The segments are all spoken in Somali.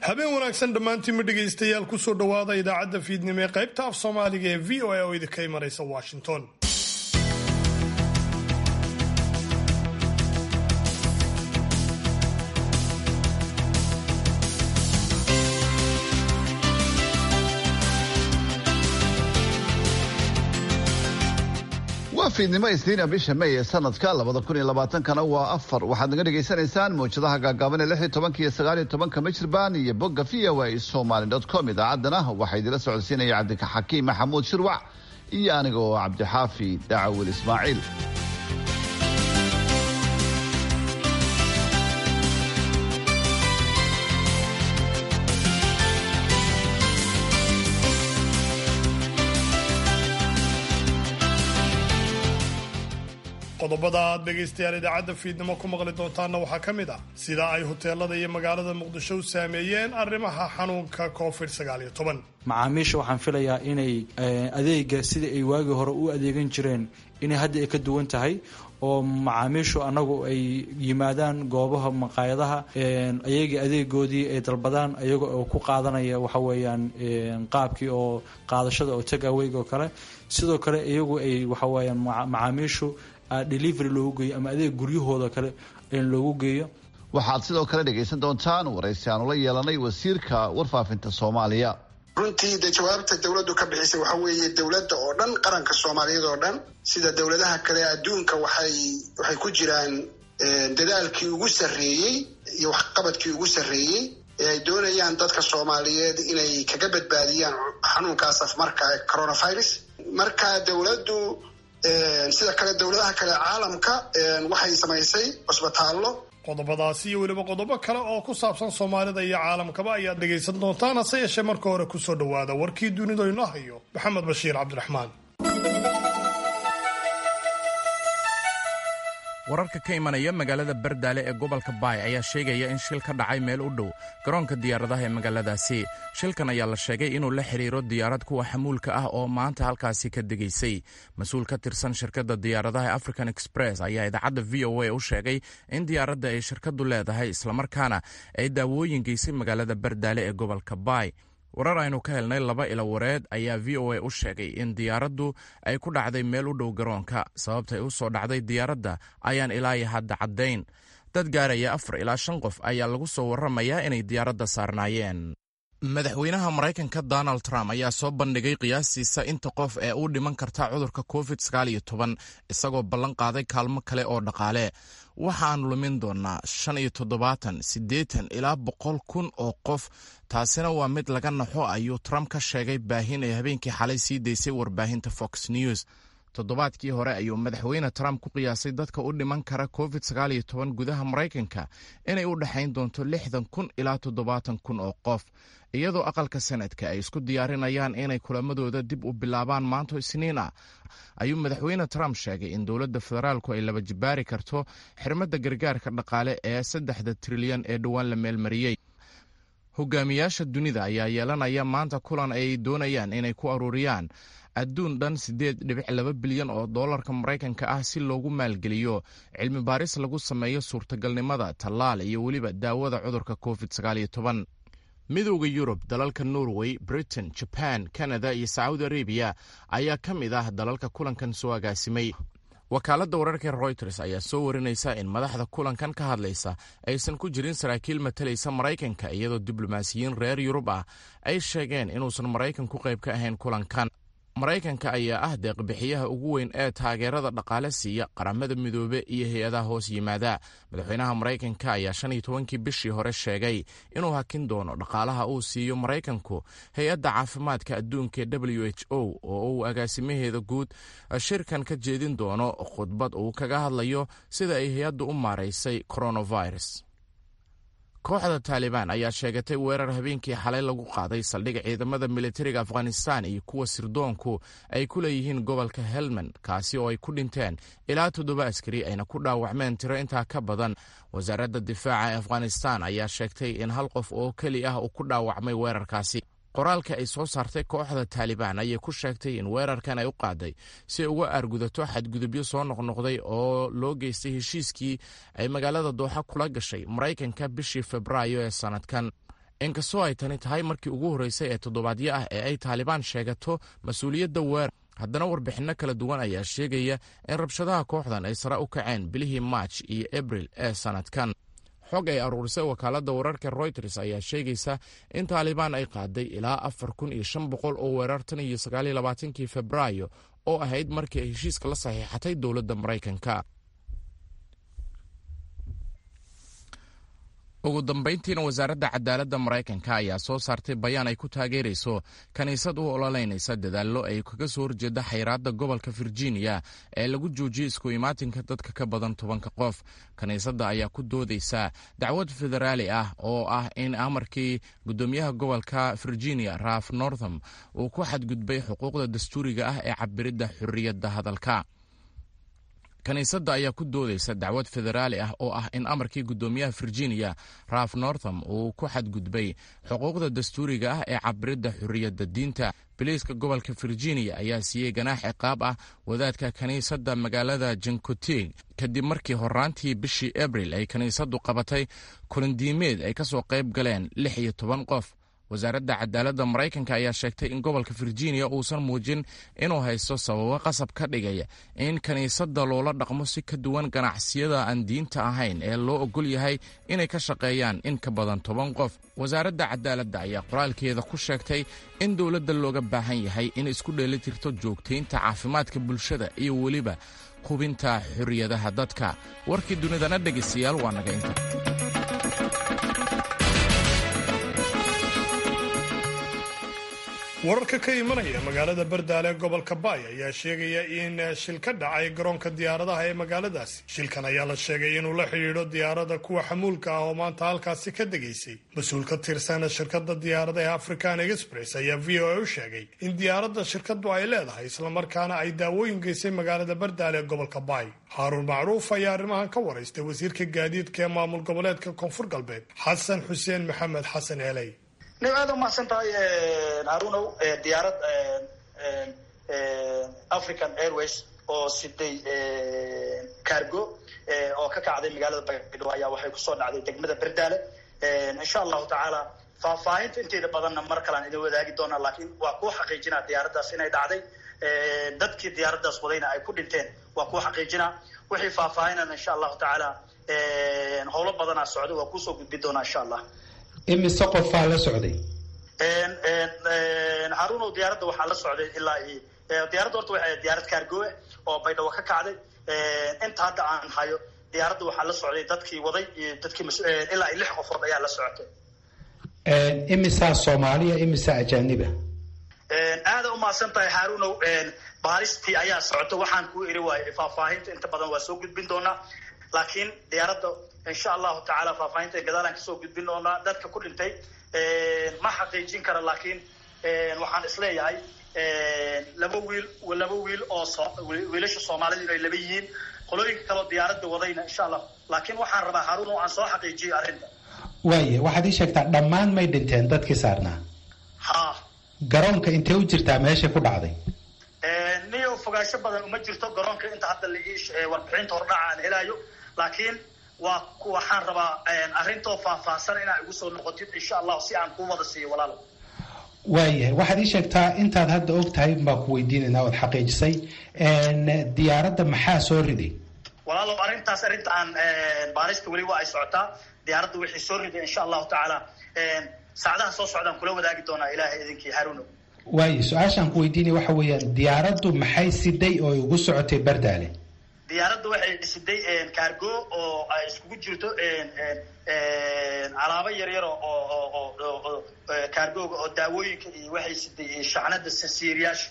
habeen wanaagsan dhammaantiin ma dhegaystayaal ku soo dhowaada idaacadda fiidnimo ee qaybta af soomaaliga ee v o a oo idinka imanaysa washington. fiidnimo isniina bisha May ee sanadka 2020 waa 4 waxaad naga dhageysanaysaan mowjadaha gaagaaban ee 16 iyo 19 mijirbaan iyo bogga voasomali.com. idaacadana waxaa idila socodsiinaya cabdika xakiim maxamuud shirwac iyo aniga oo cabdixaafi dacawil ismaaciil. qodobada aad dhegaystayaal idaacadda fiidnimo ku maqli doontaanna waxaa ka mid ah sida ay hoteelada iyo magaalada muqdisho u saameeyeen arrimaha xanuunka covid-19. macaamiisha waxaan filayaa inay adeega sidai ay waagii hore u adeegan jireen inay hadda ay ka duwan tahay oo macaamiishu anagu ay yimaadaan goobaha maqaayadaha ayaga adeegoodii ay dalbadaan ayaga oo ku qaadanaya waxa weeyaan qaabkii oo qaadashada oo take away oo kale sidoo kale iyagu ay waxa weeyaan macaamiishu delivery loogu geeyo ama adeeg guryahooda kale in loogu geeyo. waxaad sidoo kale dhegaysan doontaan waraysi aanu la yeelanay wasiirka warfaafinta Soomaaliya. runtii jawaabta dawladdu ka bixisay waxa weeye dawladda oo dhan qaranka Soomaaliyeed oo dhan sida dawladaha kale adduunka waxay ku jiraan dadaalkii ugu sareeyay iyo waxqabadkii ugu sareeyay ee ay doonayaan dadka Soomaaliyeed inay kaga badbaadiyaan xanuunkaas afmarka coronavirus. marka dawladdu sida kale dawladaha kale caalamka waxay samaysay cusbitaallo. qodobadaasi iyo weliba qodobo kale oo ku saabsan Soomaalida iyo caalamkaba ayaad dhegaysan doontaan. hase yeeshee marka hore ku soo dhowaada warkii dunida inoo hayo Maxamed Bashiir Cabdiraxmaan. wararka ka imanaya magaalada Bardaale ee gobolka Baay ayaa sheegaya in shil ka dhacay meel u dhow garoonka diyaaradaha ee magaaladaasi. shilkan ayaa la sheegay inuu la xiriiro diyaarad kuwa xamuulka ah oo maanta halkaasi ka degaysay. mas-uul ka tirsan shirkadda diyaaradaha African Express ayaa idaacadda VOA u sheegay in diyaaradda ay shirkaddu leedahay islamarkaana ay daawooyin geysay magaalada Bardaale ee gobolka Baay. warar aynu ka helnay 2 ilo wareed ayaa VOA u sheegay in diyaaraddu ay ku dhacday meel u dhow garoonka. sababtay u soo dhacday diyaaradda ayaan ilaa hadda caddayn. dad gaaraya 4 ilaa 5 qof ayaa lagu soo warramayaa inay diyaaradda saarnaayeen. madaxweynaha Maraykanka Donald Trump ayaa soo bandhigay qiyaastiisa inta qof ee u dhiman karta cudurka COVID-19 isagoo ballan qaaday kaalmo kale oo dhaqaale. waxaan lumin doonaa 75, 80 ilaa 100 kun oo qof. taasina waa mid laga naxo ayuu Trump ka sheegay baahin ay habeenkii xalay sii daysay warbaahinta Fox News. toddobaadkii hore ayuu madaxweyne Trump ku qiyaasay dadka u dhiman kara COVID-19 gudaha Maraykanka inay u dhaxayn doonto 60 kun ilaa 70 kun oo qof. iyadoo aqalka sanadka ay isku diyaarinayaan inay kulamadooda dib u bilaabaan maanta Isniin ah ayuu madaxweyne Trump sheegay in dowladda federaalku ay laba jibaari karto xirmada gargaarka dhaqaale ee 3 trilyan ee dhawaan la meelmariyay. hogaamiyaasha dunida ayaa yeelanaya maanta kulan ay doonayaan inay ku aruuriyaan adduun dhan 8.2 bilyan oo doolarka Maraykanka ah si loogu maalgeliyo cilmi baaris lagu sameeyo suurtagalnimada tallaal iyo weliba daawada cudurka COVID-19. midowga Yurub, dalalka Norway, Britain, Japan, Canada iyo Saudi Arabia ayaa ka mid ah dalalka kulankan soo agaasimay. wakaaladda wararka Reuters ayaa soo warinaysa in madaxda kulankan ka hadlaysa aysan ku jirin saraakiil matalaysa Maraykanka iyadoo diblomaasiyiin reer Yurub ah ay sheegeen inuusan Maraykanku qayb ka ahayn kulankan. Maraykanka ayaa ah deeq-bixiyaha ugu weyn ee taageerada dhaqaale siiya qaramada midoobe iyo hay-adaha hoos yimaada. madaxweynaha Maraykanka ayaa 15 bishii hore sheegay inuu hakin doono dhaqaalaha uu siiyo Maraykanku hay-adda caafimaadka adduunka ee WHO oo uu agaasimaheeda guud shirkan ka jeedin doono khudbad uu kaga hadlayo sida ay hay-addu u maaraysay coronavirus. kooxda Taliban ayaa sheegatay weerar habeenkii xalay lagu qaaday saldhig ciidamada militariga Afghanistan iyo kuwa sirdoonku ay ku leeyihiin gobolka Helmand kaasi oo ay ku dhinteen ilaa 7 askari ayna ku dhaawacmeen tiro intaa ka badan. wasaaradda difaaca ee Afghanistan ayaa sheegtay in 1 qof oo keli ah uu ku dhaawacmay weerarkaasi. qoraalka ay soo saartay kooxda Taliban ayay ku sheegtay in weerarkan ay u qaaday si ay uga argudato xadgudubyo soo noqnoqday oo loo geystay heshiiskii ay magaalada Dooxa kula gashay Maraykanka bishii Febraayo ee sanadkan. inkastoo ay tani tahay markii ugu horreysay ee toddobaadyo ah ee ay taalibaan sheegato mas-uuliyadda weerar haddana warbixinno kala duwan ayaa sheegaya in rabshadaha kooxdan ay sare u kaceen bilihii maaj iyo abril ee sannadkan. xog ay aruurisay wakaaladda wararka Reuters ayaa sheegaysa in taalibaan ay qaaday ilaa 4,500 oo weerar tan iyo 29 Febraayo oo ahayd markii ay heshiiska la saxiixatay dowladda Maraykanka. ugu dambayntiina wasaaradda cadaaladda Maraykanka ayaa soo saartay bayaan ay ku taageerayso kaniisad u ololeynaysa dadaallo ay kaga soo horjeeda xayiraadda gobolka Virginia ee lagu joojiyey isku imaatinka dadka ka badan 10 qof. kaniisadda ayaa ku doodaysa dacwad federaali ah oo ah in amarkii gudoomiyaha gobolka Virginia Ralph Northam uu ku xadgudbay xuquuqda dastuuriga ah ee cabiridda xurriyadda hadalka. kaniisadda ayaa ku doodaysa dacwad federaali ah oo ah in amarkii gudoomiyaha Virginia Ralph Northam uu ku xadgudbay xuquuqda dastuuriga ah ee cabiridda xurriyadda diinta. biliiska gobolka Virginia ayaa siiyey ganaax ciqaab ah wadaadka kaniisadda magaalada Jankotig kadib markii horaantii bishii Abril ay kaniisaddu qabatay kulandiimeed ay ka soo qayb galeen 16 qof. wasaaradda cadaaladda Maraykanka ayaa sheegtay in gobolka Virginia uusan muujin inuu haysto sababo qasab ka dhigaya in kaniisadda loola dhaqmo si ka duwan ganacsiyada aan diinta ahayn ee loo ogol yahay inay ka shaqeeyaan in ka badan 10 qof. wasaaradda cadaaladda ayaa qoraalkeeda ku sheegtay in dowladda looga baahan yahay in isku dheelitirto joogtaynta caafimaadka bulshada iyo weliba hubinta xorriyadaha dadka. warkii dunidana dhegaystayaal waa naga inta. wararka ka imanaya magaalada Bardaale ee gobolka Baay ayaa sheegaya in shil ka dhacay garoonka diyaaradaha ee magaaladaasi. shilkan ayaa la sheegay inuu la xidhiidho diyaarada kuwa xamuulka ah oo maanta halkaasi ka degaysay. mas-uul ka tirsan shirkadda diyaaradaha African Express ayaa VOA u sheegay in diyaaradda shirkaddu ay leedahay islamarkaana ay daawooyin geysay magaalada Bardaale ee gobolka Baay. Haarun Macruuf ayaa arrimahan ka waraystay wasiirka gaadiidka ee maamul goboleedka Koonfur Galbeed Xasan Xuseen Maxamed Xasan Eeley. aad u mahadsantahay harunow. diyaarad African Airways oo siday cargo oo ka kacday magaalada Baydhabo ayaa waxay ku soo dhacday degmada Bardaale. insha Allah taala faahfaahinta inteeda badanna mar kale aan idin wadaagi doonaa, laakiin waa ku xaqiijinaa diyaaradaas inay dhacday. dadkii diyaaradaas wadayna ay ku dhinteen waa ku xaqiijinaa. wixii faahfaahinana insha Allah taala howlo badanaa socdo waa ku soo gudbi doonaa insha Allah. imise qofaa la socday? harunow diyaaradda waxaa la socday ilaa diyaaradda horta waxay diyaarad cargo oo Baydhabo ka kacday. inta hadda aan hayo diyaaradda waxaa la socday dadkii waday iyo dadkii ilaa 6 qofood ayaa la socotay. imisaa Soomaaliya imisaa ajaaniba? aad u mahadsantahay harunow. baaristii ayaa socota. waxaan ku iri waayay faahfaahinta inta badan waa soo gudbin doonaa, laakiin diyaaradda insha Allah taala faahfaahinta gadaalan ka soo gudbin doonaa. dadka ku dhintay ma xaqiijin kara, laakiin waxaan isleeyahay laba wiil oo wiilasha Soomaaliyeed ay laba yihiin. qolooyinka kale diyaaradda wadayna insha Allah, laakiin waxaan rabaa Haruun oo aan soo xaqiijiyo arrinta. waaye waxaad ii sheegtaa dhammaan may dhinteen dadkii saarnaa? ha. garoonka intee u jirtaa meesha ku dhacday? niyo fogaansho badan uma jirto garoonka inta hadda la warbixinta hordhaca aan helayo, laakiin waxaan rabaa arrintoo faahfaahsan inaa igu soo noqotid insha Allah si aan kuu wada siiyo walaalo. waayahay waxaad ii sheegtaa intaad hadda og tahay baan ku weydiinaynaa ood xaqiijisay diyaaradda maxaa soo riday? walaalo arrinta aan baarista weli waa ay socotaa. diyaaradda wixii soo riday insha Allah taala saacadaha soo socdaan kula wadaagi doonaa ilaahay idinkii Haruuno. waaye su-aashaan ku weydiinaya waxa weeyaan diyaaraddu maxay siday oo ugu socotay Bardaale? diyaaradda waxay siday cargo oo ay iskugu jirto alaabo yaryar oo cargoga oo daawooyinka iyo waxay siday shacnada sasiiriyaasha.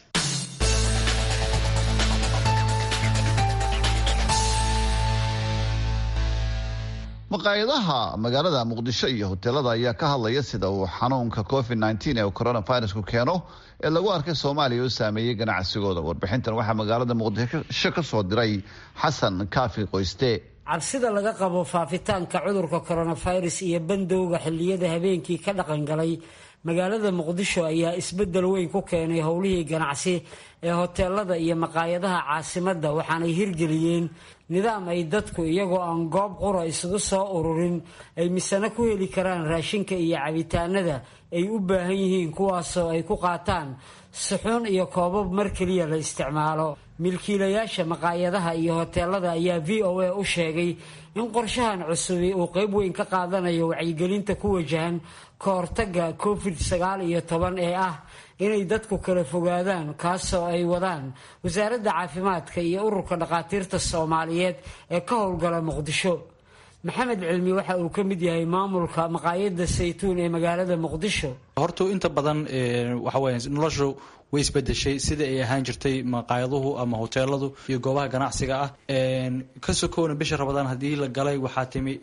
maqaayadaha magaalada Muqdisho iyo hoteelada ayaa ka hadlaya sida uu xanuunka COVID-19 ee coronavirus ku keeno ee lagu arkay Soomaaliya oo saameeyay ganacsigooda. warbixintan waxaa magaalada Muqdisho ka soo diray Xasan Kaafi Qoyste. cabsida laga qabo faafitaanka cudurka coronavirus iyo bandowga xilliyada habeenkii ka dhaqan galay magaalada Muqdisho ayaa isbedel weyn ku keenay howlihii ganacsi ee hoteelada iyo maqaayadaha caasimadda, waxaanay hirgeliyeen nidaam ay dadku iyagoo aan goob qura isugu soo ururin ay misana ku heli karaan raashinka iyo cabitaanada ay u baahan yihiin, kuwaasoo ay ku qaataan suxuun iyo koobab mar keliya la isticmaalo. milkiilayaasha maqaayadaha iyo hoteelada ayaa VOA u sheegay in qorshahan cusubi uu qayb weyn ka qaadanayo wacyigelinta ku wajahan ka hortagga COVID-19 ee ah inay dadku kala fogaadaan, kaasoo ay wadaan wasaaradda caafimaadka iyo ururka dhakhaatiirta Soomaaliyeed ee ka howlgala Muqdisho. maxamed cilmi waxa uu ka mid yahay maamulka maqaayadda saytuun ee magaalada Muqdisho. horta inta badan waxa weeye noloshu way isbedeshay sidii ay ahaan jirtay maqaayaduhu ama hoteeladu iyo goobaha ganacsiga ah. ka sokoona bisha Ramadaan hadii la galay waxaa timi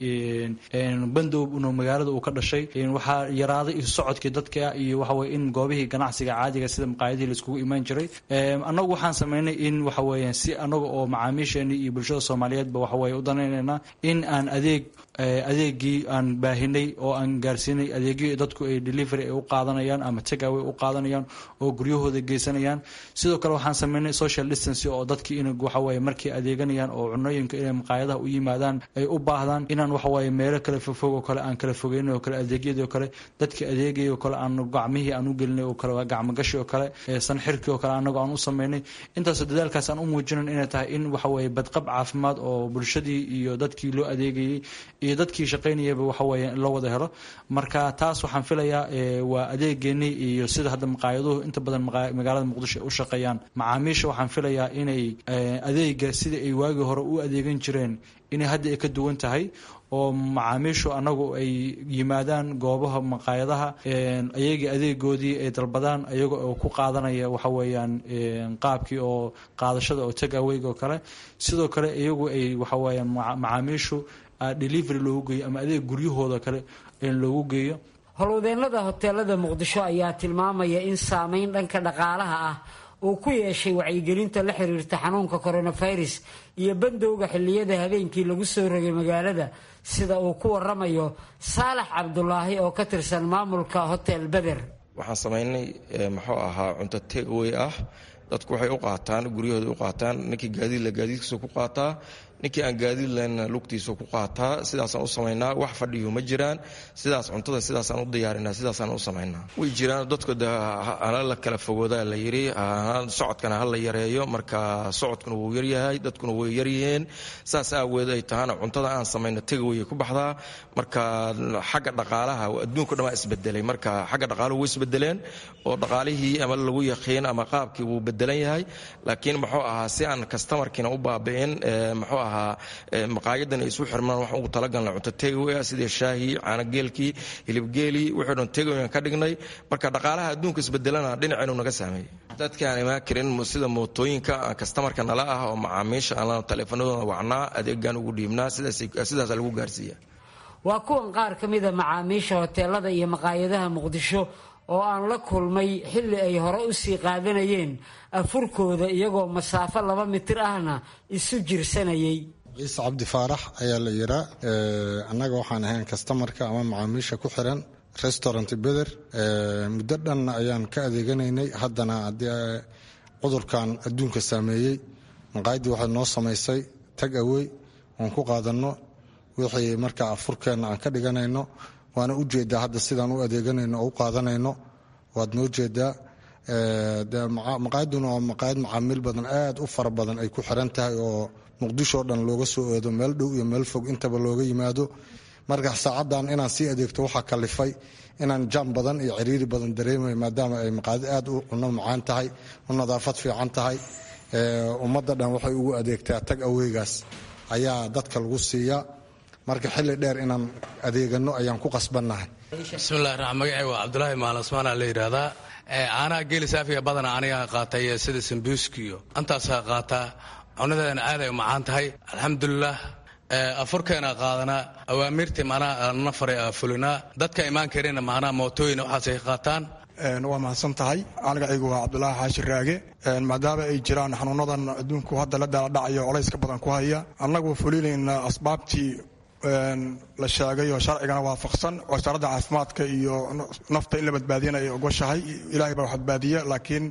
bandow inuu magaalada uu ka dhashay, waxaa yaraaday isu socodkii dadka iyo waxa weeye in goobihii ganacsiga caadiga sida maqaayadihii la iskugu imaan jiray. annagu waxaan sameynay in waxa weeye si annaga oo macaamiisheena iyo bulshada Soomaaliyeedba waxa weeye u danaynayna in aan adeegii aan baahinay oo aan gaarsiinay adeegyo dadku ay delivery ay u qaadanayaan ama take away u qaadanayaan oo guryahooda geysanayaan. sidoo kale waxaan sameynay social distance oo dadkii in waxa weeye markii adeeganayaan oo cunooyinka inay maqaayadaha u yimaadaan ay u baahdaan inaan waxa weeye meelo kala fog oo kale aan kala fogeynay oo kale adeegyada oo kale dadka adeegaya oo kale aan gacmihii aan u gelinay oo kale gacmo gashi oo kale san xirkii oo kale anagu aan u sameynay. intaas dadaalkaas aan u muujinin inay tahay in waxa weeye badqab caafimaad oo bulshadii iyo dadkii loo adeegayay iyo dadkii shaqaynayaba waxa weeye loo wada helo. marka taas waxaan filayaa waa adeegeeni iyo sida hadda maqaayaduhu inta badan magaalada Muqdisho u shaqeeyaan macaamiisha. waxaan filayaa inay adeega sida ay waagi hore u adeegan jireen inay hadda ay ka duwan tahay oo macaamiishu anagu ay yimaadaan goobaha maqaayadaha ayaga adeegoodii ay dalbadaan ayaga oo ku qaadanaya waxa weeyaan qaabkii oo qaadashada oo take away oo kale. sidoo kale iyagu ay waxa weeyaan macaamiishu delivery loogu geeyo ama adeeg guryahooda kale loogu geeyo. howlwadeennada hoteelada Muqdisho ayaa tilmaamaya in saameyn dhanka dhaqaalaha ah uu ku yeeshay wacyigelinta la xiriirta xanuunka coronavirus iyo bandowga xilliyada habeenkii lagu soo rogay magaalada, sida uu ku waramayo Saalax Cabdulaahi oo ka tirsan maamulka Hotel Beder. waxaan sameynay muxuu ahaa cunto take away ah. dadku waxay u qaataan guryahooda u qaataan, ninkii gaadiidkiisa ku qaataa, ninkii aan gaadiid lahayn lugtiisa ku qaataa. sidaasaan u samaynaa, wax fadhiyo ma jiraan. sidaas cuntada sidaasaan u diyaarinaa, sidaasaan u samaynaa. way jiraan dadku hala la kala fogoodaa la yiri, socodkana ha la yareeyo. marka socodkuna wuu yaryahay, dadkuna way yaryihiin. saas aaweed ay tahana cuntada aan samayno tegaway ku baxdaa. marka xagga dhaqaalaha adduunka dhan waa isbedelay. marka xagga dhaqaaluhu way isbedeleen oo dhaqaalihii ama lagu yaqiin ama qaabkii wuu bedelan yahay. laakiin muxuu ahaa si aan customerkiina u baabi'in muxuu ahaa maqaayadan isu xirmaan wax ugu talagalna cunto takeaway sida shaahi, caanageelkii, hilibgeeli, wixii dhan takeaway ka dhignay. marka dhaqaalaha adduunka isbedelana dhinaceenu naga saameeyay. dadkaan ima kirin sida mootooyinka customerka nala ah oo macaamiisha aan taleefanadooda wacnaa adeegan ugu dhiibnaa, sidaas lagu gaarsiiyaa. waa kuwan qaar ka mid ah macaamiisha hoteelada iyo maqaayadaha Muqdisho oo aan la kulmay xilli ay hore u sii qaadanayeen afurkooda iyagoo masaafo 2 mitir ahna isu jirsanayay. ciise cabdi faarax ayaa la yiraa. annaga waxaan ahayn customerka ama macaamiisha ku xiran restaurant Beder. muddo dhan ayaan ka adeeganaynay. haddana haddii cudurkan adduunka saameeyey maqaayaddii waxay noo samaysay tag away oon ku qaadanno wixii markaa afurkeenna aan ka dhiganayno. waana u jeedaa hadda sidaan u adeeganayno oo u qaadanayno waad noo jeedaa. maqaayaduna waa maqaayad macaamiil badan aad u fara badan ay ku xiran tahay oo Muqdisho dhan looga soo eedo meel dhow iyo meel fog intaba looga yimaado. marka saacadan inaan sii adeegto waxaa kalifay inaan jam badan iyo ciriiri badan dareemay maadaama ay maqaayad aad u cunno macaan tahay, u nadaafad fiican tahay. ummadda dhan waxay ugu adeegtaa tag aweygaas ayaa dadka lagu siiyaa. marka xilli dheer inaan adeegano ayaan ku qasbannahay. bismillahi raxmaan magacay waa Cabdulaahi Maalan Usmaan la yiraahdaa. caanaha geeli saafiga badan aniga qaatay sida sambuuski iyo antaasaa qaataa. cunadeena aad ay u macaan tahay alxamdulilah. afurkeena qaadana awaamirtii maanaa nafar fulina dadka imaan karina maanaa mootooyin waxaas ay qaataan. waa mahadsan tahay. anigaygu waa Cabdulaahi Xaashi Raage. maadaama ay jiraan xanuunadan adduunku hadda la dhacayo culayska badan ku haya, annagu fulinayna asbaabtii la sheegay oo sharcigana waafaqsan. wasaaradda caafimaadka iyo nafta in la badbaadiyana ay ogoshahay. ilaahay baa wax badbaadiya, laakiin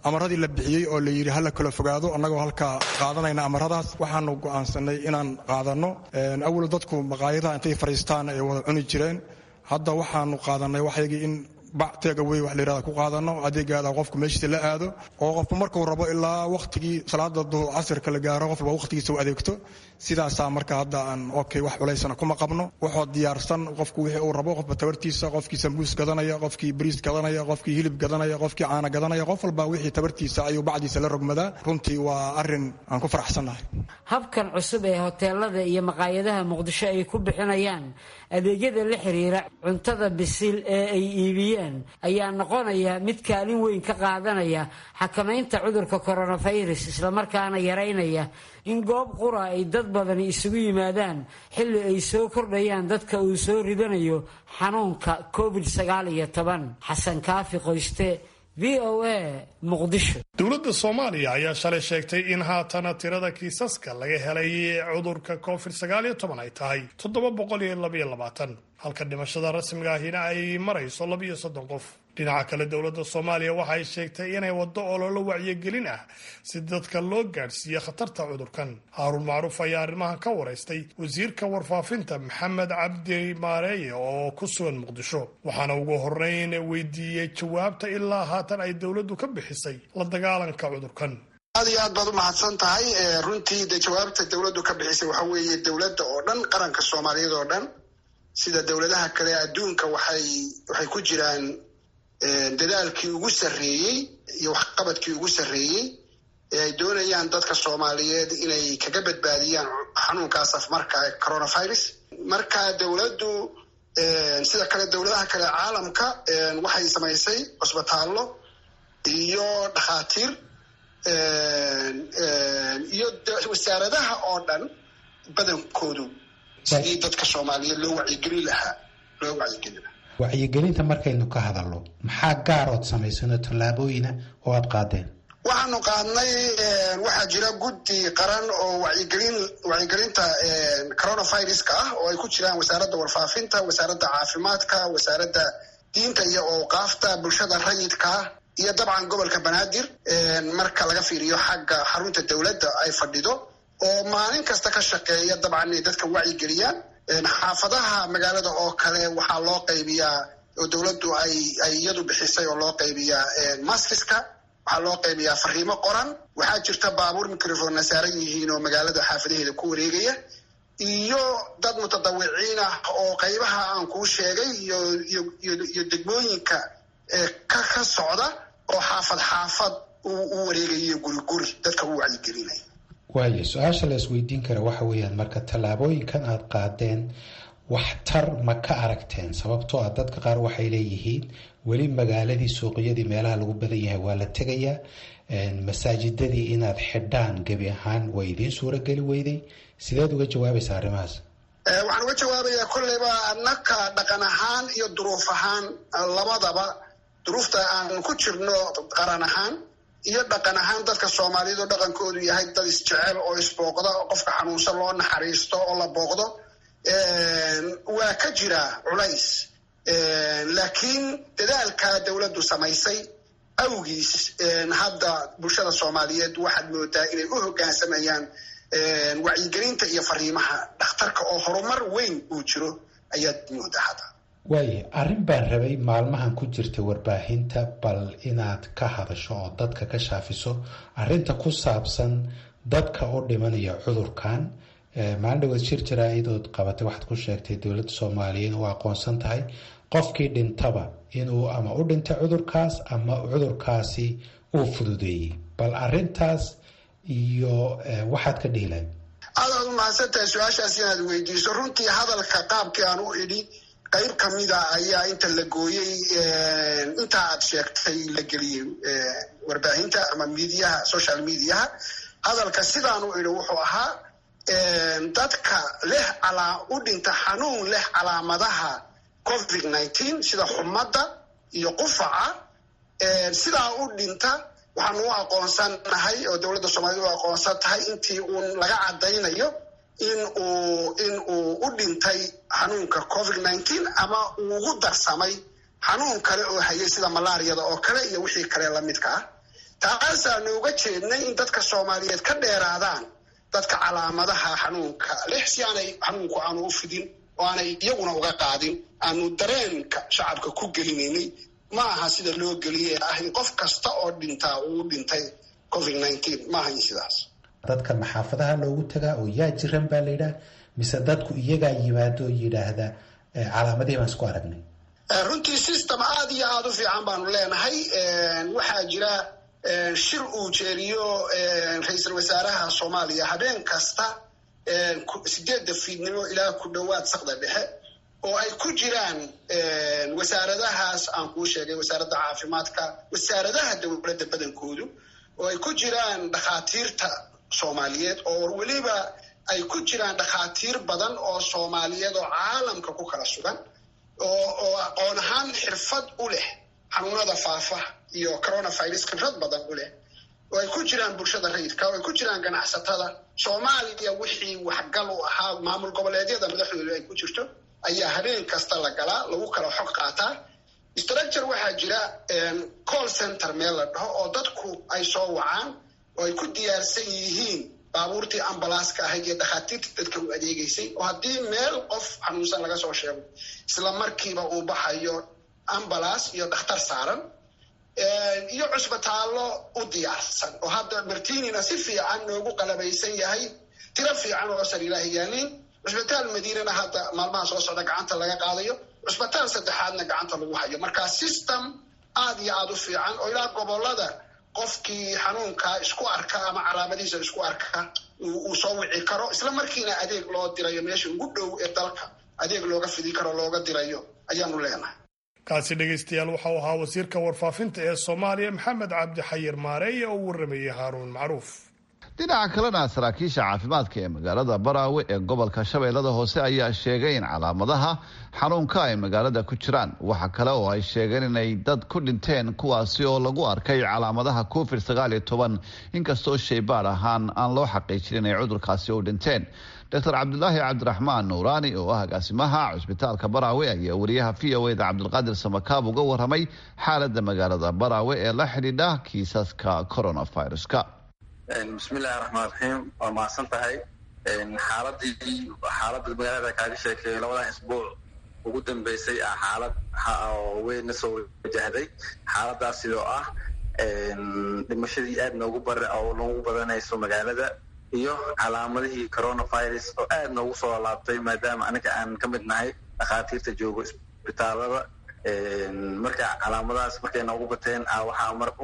amaradii la bixiyey oo la yidhi hala kala fogaado annagoo halkaa qaadanayna amaradaas waxaanu go'aansanay inaan qaadanno awal dadku maqaayadaha intay fadhiistaan ay wada cuni jireen hadda waxaanu qaadanay waxaygii in bacteegawey wax la yidhahda ku qaadano adeegaada qofku meeshiisa la aado oo qofku markuu rabo ilaa wakhtigii salaada duhur casirka la gaaro qof walba wakhtigiisa u adeegto sidaasaa marka hadda aan okay wax culaysana kuma qabno wuxuu diyaarsan qofku wixii uu rabo qofba tabartiisa qofkii sambuus gadanaya qofkii bariis gadanaya qofkii hilib gadanaya qofkii caana gadanaya qof walba wixii tabartiisa ayuu bacdiisa la rogmadaa runtii waa arrin aan ku faraxsannahay habkan cusub ee hoteelada iyo maqaayadaha muqdisho ay ku bixinayaan adeegyada la xiriira cuntada bisil ee ay iibiyeen ayaa noqonaya mid kaalin weyn ka qaadanaya xakamaynta cudurka coronavirus islamarkaana yaraynaya in goob qura ay dad badani isugu yimaadaan xilli ay soo kordhayaan dadka uu soo ridanayo xanuunka COVID-19. Xasan Kaafi Qoyste, VOA, Muqdisho. dowladda Soomaaliya ayaa shalay sheegtay in haatan tirada kiisaska laga helay cudurka COVID-19 ay tahay 722 halka dhimashada rasmiga ahina ay marayso 32 qof. dhinaca kale dowladda Soomaaliya waxay sheegtay inay wado ololo wacyigelin ah si dadka loo gaarsiiyo khatarta cudurkan. Haarun Macruuf ayaa arrimahan ka wareystay wasiirka warfaafinta Maxamed Cabdi Maareeye oo ku sugan Muqdisho waxaana ugu horeyn weydiiyay jawaabta ilaa haatan ay dowladdu ka bixisay la dagaalanka cudurkan. aad iyo aad baad u mahadsan tahay runtii jawaabta dowladdu ka bixisay waxa weeye dowladda oo dhan qaranka Soomaaliyeed oo dhan sida dowladaha kale adduunka waxay ku jiraan dadaalkii ugu sarreeyey iyo waxqabadkii ugu sarreeyey ee ay doonayaan dadka Soomaaliyeed inay kaga badbaadiyaan xanuunkaas afmarka coronavirus. marka dowladdu sida kale dowladaha kale caalamka waxay samaysay cusbitaallo iyo dhakhaatiir iyo wasaaradaha oo dhan badankoodu sidii dadka Soomaaliyeed loo wacyigelin lahaa. wacyigelinta markaynu ka hadalno maxaa gaarood samaysano tallaabooyina oo aad qaadeen? waxaanu qaadnay waxaa jira guddi qaran oo wacyigelinta coronaviruska ah oo ay ku jiraan wasaaradda warfaafinta, wasaaradda caafimaadka, wasaaradda diinta iyo awqaafta, bulshada rayidka iyo dabcan gobolka Banaadir marka laga fiiriyo xagga xarunta dowladda ay fadhido oo maalin kasta ka shaqeeya dabcan inay dadka wacyigeliyaan. xaafadaha magaalada oo kale waxaa loo qaybiyaa oo dowladdu ay iyadu bixisay oo loo qaybiyaa maskiska, waxaa loo qaybiyaa fariimo qoran, waxaa jirta baabuur microphone saaran yihiin oo magaalada xaafadaheeda ku wareegaya iyo dad mutadawiciin ah oo qaybaha aan kuu sheegay iyo degmooyinka ka socda oo xaafad u wareegaya guri dadka u wacyigelinaya. waayo su-aasha la isweydiin kara waxa weeyaan marka tallaabooyinkan aad qaadeen waxtar ma ka aragteen? sababtoo ah dadka qaar waxay leeyihiin weli magaaladii suuqyadii meelaha lagu badan yahay waa la tegayaa, masaajidadii inaad xidhaan gebi ahaan way idiin suurageli weyday. sideed uga jawaabaysaa arrimahaas? waxaan uga jawaabayaa kolleyba annaka dhaqan ahaan iyo duruuf ahaan labadaba duruufta aan ku jirno qaran ahaan iyo dhaqan ahaan dadka Soomaaliyeed oo dhaqankoodu yahay dad isjecel oo isbooqda qofka xanuunsan loo naxariisto oo la booqdo waa ka jira culays laakiin dadaalka dowladdu samaysay awgiis hadda bulshada Soomaaliyeed waxaad moodaa inay u hoggaansamayaan wacyigelinta iyo fariimaha dhakhtarka oo horumar weyn uu jiro ayaad moodaa hadda. waaye arrin baan rabay maalmahan ku jirta warbaahinta bal inaad ka hadasho oo dadka ka shaafiso arrinta ku saabsan dadka u dhimanaya cudurkan. maalin dhaweed shir jaraa-idood qabatay waxaad ku sheegtay dowladda Soomaaliyeed oo aqoonsan tahay qofkii dhintaba inuu ama u dhintay cudurkaas ama cudurkaasi uu fududeeyey. bal arrintaas iyo waxaad ka dhihi lahayd? aad u mahadsantahay su-aashaas inaad weydiiso. runtii hadalka qaabkii aan u idhi qayb ka mida ayaa inta la gooyey inta aad sheegtay la geliyey warbaahinta ama miidiyaha social mediaha. hadalka sidaan u idhi wuxuu ahaa dadka leh u dhinta xanuun leh calaamadaha COVID-19 sida xumadda iyo qufaca sidaa u dhinta waxaanu u aqoonsanahay oo dowladda Soomaaliyeed u aqoonsan tahay intii uun laga caddaynayo in uu u dhintay xanuunka COVID-19 ama uu ugu darsamay xanuun kale oo hayay sida malaariyada oo kale iyo wixii kale la midka ah. taasaanu uga jeednay in dadka soomaaliyeed ka dheeraadaan dadka calaamadaha xanuunka leh si aanay xanuunku aanu u fidin oo aanay iyaguna uga qaadin. aanu dareenka shacabka ku gelinaynay ma aha sida loo geliyay ah in qof kasta oo dhintaa uu dhintay covid-19 ma ahayn sidaas. dadka maxaafadaha loogu tagaa oo yaa jiran baa la yidhaha mise dadku iyagaa yimaado oo yidhaahda calaamadihii baan isku aragnay? runtii system aad iyo aad u fiican baanu leenahay. waxaa jira shir uu jeeriyo ra-iisul wasaaraha soomaaliya habeen kasta 8 fiidnimo ilaa ku dhowaad saqda dhexe oo ay ku jiraan wasaaradahaas aan kuu sheegay, wasaaradda caafimaadka, wasaaradaha dowladda badankoodu, oo ay ku jiraan dhakhaatiirta soomaaliyeed oo weliba ay ku jiraan dhakhaatiir badan oo soomaaliyeed oo caalamka ku kala sugan oo aqoon ahaan xirfad u leh xanuunada faafa iyo coronavirus khibrad badan u leh, oo ay ku jiraan bulshada rayidka, oo ay ku jiraan ganacsatada Soomaaliya. wixii waxgal u ahaa maamul goboleedyada madaxdooda ay ku jirto ayaa habeen kasta la galaa, lagu kala xog qaataa. structure waxaa jira call center meel la dhaho oo dadku ay soo wacaan oo ay ku diyaarsan yihiin baabuurtii ambalaaska ahayd iyo dhakhaatiirta dadka u adeegaysay, oo haddii meel qof xanuunsan laga soo sheego isla markiiba uu baxayo ambalaas iyo dhakhtar saaran iyo cusbitaallo u diyaarsan. oo hadda martinina si fiican noogu qalabaysan yahay, tiro fiican oo sariiraha yaalin. cusbitaal madiinana hadda maalmaha soo socda gacanta laga qaadayo, cusbitaal saddexaadna gacanta lagu hayo. marka system aad iyo aad u fiican oo ilaa gobolada qofkii xanuunka isku arka ama calaamadihiisa isku arka uu soo wici karo, isla markiina adeeg loo dirayo meesha ugu dhow ee dalka adeeg looga fidi karo looga dirayo ayaanu leenahay. kaasi dhegaystayaal waxau ahaa wasiirka warfaafinta ee Soomaaliya Maxamed Cabdi Xayir Maareeye oo warramayay Haaruun Macruuf. dhinaca kalena saraakiisha caafimaadka ee magaalada Baraawe ee gobolka Shabeellada Hoose ayaa sheegay in calaamadaha xanuunka ay magaalada ku jiraan. waxa kale oo ay sheegeen inay dad ku dhinteen kuwaasi oo lagu arkay calaamadaha COVID-19 inkastoo shaybaar ahaan aan loo xaqiijin inay cudurkaasi u dhinteen. Dr. Cabdulaahi Cabdiraxmaan Nuuraani oo ah agaasimaha cusbitaalka Baraawe ayaa wariyaha VOA-da Cabdulqaadir Samakaab uga warramay xaaladda magaalada Baraawe ee la xidhiidha kiisaska coronavirus-ka. bismillahi raxmaan raxiim. waa mahadsan tahay. xaaladda magaalada kaaga sheekay labadan isbuuc ugu dambeysay xaalad oo weyna soo wajahday. xaaladaas sidoo ah dhimashadii aad noogu badanayso magaalada iyo calaamadihii coronavirus oo aad noogu soo laabtay maadaama anaga aan ka mid nahay dhakhaatiirta joogo isbitaalada. marka calaamadahaas markay noogu bateen waxaa mar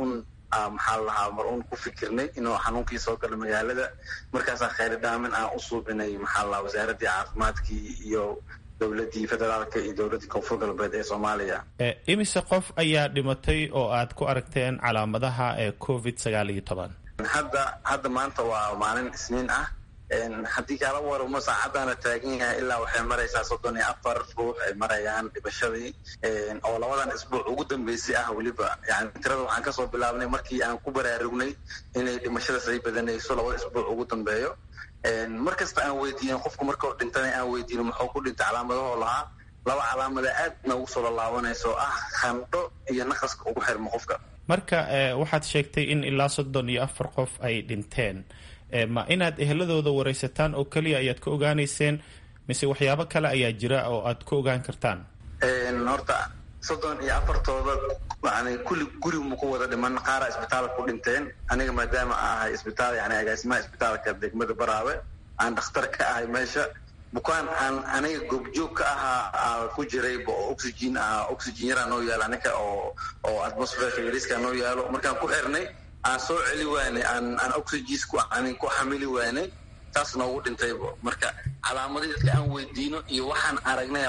un ku fikirnay inuu xanuunkii soo galo magaalada. markaasaa khayr dhaamin aan u suubinay wasaaradii caafimaadkii iyo dowladii federaalka iyo dowladii koonfur galbeed ee Soomaaliya. imise qof ayaa dhimatay oo aad ku aragteen calaamadaha ee COVID-19? hadda maanta waa maalin isniin ah. haddii kaala waramo saacaddaana taagan yahay ilaa waxay maraysaa 34 ruux ay marayaan dhimashadii oo labadan isbuuc ugu dambeysay ah. weliba yani tirada waxaan kasoo bilaabnay markii aan ku baraarugnay inay dhimashada say badanayso labada isbuuc ugu dambeeyo. markasta aan weydiin qofku markuu dhintana aan weydiin muxuu ku dhintay calaamadahoo lahaa laba calaamada aad noogu soo laalaabanayso ah khandho iyo naqaska ugu xirmo qofka. marka waxaad sheegtay in ilaa 34 qof ay dhinteen. ma inaad eheladooda waraysataan oo keliya ayaad ka ogaanayseen mise waxyaabo kale ayaa jira oo aad ku ogaan kartaan? horta 34tooda yani kulli guri ma ku wada dhiman, qaara isbitaalka ku dhinteen. aniga maadaama ahay isbitaal yani agaasimaha isbitaalka degmada Baraawe aan dhakhtar ka ahay meesha, bukaan aan aniga goobjoog ka ahaa ku jiray oxygen yara noo yaalo aniga oo atmospheric risk noo yaalo. markaan ku xirnay aan soo celi waanay aan oxygen ku xamili waanay, taas noogu dhintaybo. marka calaamadii dadka aan weydiino iyo waxaan aragnay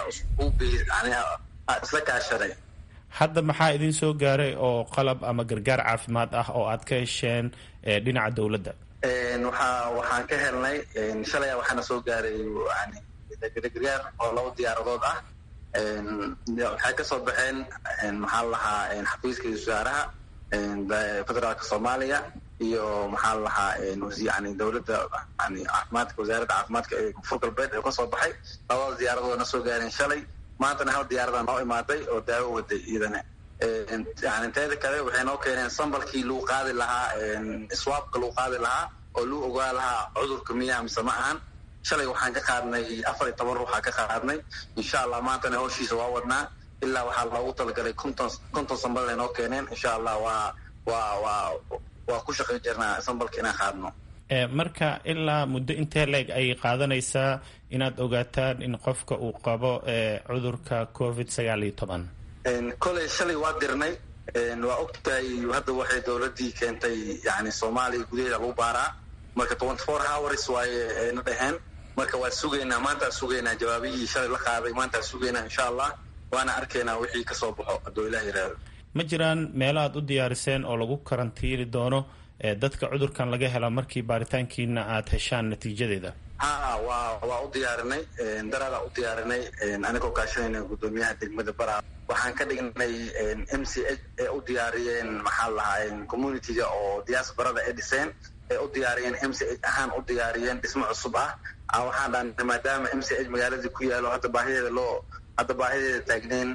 isla kaashaday. hadda maxaa idin soo gaaray oo qalab ama gargaar caafimaad ah oo aad ka hesheen dhinaca dowladda? waxaan ka helnay shalay waxaana soo gaaray gargaar oo 2 diyaaradood ah. waxay ka soo baxeen xafiiska wasaaraha federaalka Soomaaliya iyo dowladda caafimaadka, wasaaradda caafimaadka ee koonfur galbeed ee ka soo baxay. 2 diyaaradoodna soo gaareen shalay. maantana hal diyaarada noo imaaday oo daawo waday iyadana. yani inteeda kale waxay noo keeneen sambalkii lagu qaadi lahaa swaabka lagu qaadi lahaa oo lagu ogaa lahaa cudurka miyaa mise ma ahan shalay waxaan ka qaadnay 14 ruuxa ka qaadnay insha allah maantana howshiisa waa wadnaa ilaa waxaa loogu talagalay 50 sambal ay noo keeneen insha allah waa ku shaqayn jirnaa sambalka inaan qaadno. marka ilaa muddo intee leeg ay qaadanaysaa inaad ogaataan in qofka uu qabo cudurka COVID-19? koley shalay waa dirnay waa ogtahay hadda waxay dowladii keentay yani Soomaaliya gudaheeda lagu baaraa marka 24 hours waaye na dhaheen marka waa sugeynaa maanta sugeynaa jawaabihii shalay la qaaday maanta sugeynaa insha allah waana arkaynaa wixii ka soo baxo hadduu Ilaahay yiraahdo. ma jiraan meelo aad u diyaariseen oo lagu karantiili doono dadka cudurkan laga hela markii baaritaankiina aad heshaan natiijadeeda? waa u diyaarinay daraada u diyaarinay anigoo kaashanayna gudoomiyaha degmada Baraa waxaan ka dhignay MCH ee u diyaariyeen maxaa lahaayeen community-ga oo diasporada ee dhiseen ee u diyaariyeen MCH ahaan u diyaariyeen dhismo cusub waxaan dhahnay maadaama MCH magaaladii ku yaalo hadda baahideeda taagneen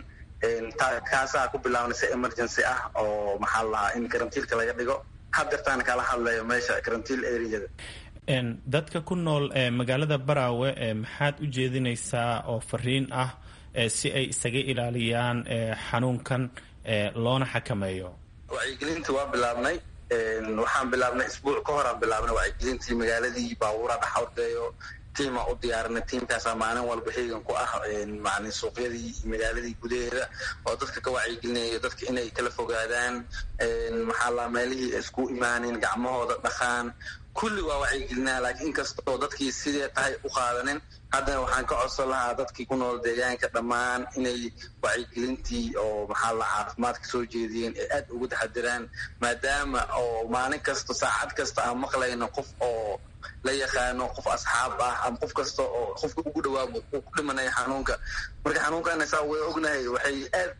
kaasaa ku bilaabnay emergency oo maxaa lahaa in karantiilka laga dhigo hadeertaan kala hadlayo meesha karantiil areada. dadka ku nool magaalada Baraawe maxaad u jeedinaysaa oo fariin ah si ay isaga ilaaliyaan xanuunkan loona xakameeyo? wacyigelinta waa bilaabnay waxaan bilaabnay isbuuc ka hor aan bilaabnay wacyigelintii magaaladii baabuura dhaxawdeeyo tiima u diyaarinay tiimkaasaa maalin walba heegan ku macni suuqyadii magaaladii gudaheeda oo dadka ka wacyigelinaya dadka inay kala fogaadaan maxaa la meelihii isku imaanin gacmahooda dhaqaan kulli waa wacyigelinaa laakiin inkastoo dadkii sidee tahay u qaadanin haddana waxaan ka codsan lahaa dadkii ku nool deegaanka dhammaan inay wacyigelintii oo maxaa la caafimaadka soo jeediyeen ee aad ugu taxadiraan maadaama oo maalin kasta saacad kasta aan maqlayno qof oo la yaqaano qof asxaab ama qof kasta oo qofka ugu dhawaabo uu ku dhimanaya xanuunka marka xanuunkaana saa way ognahay waxay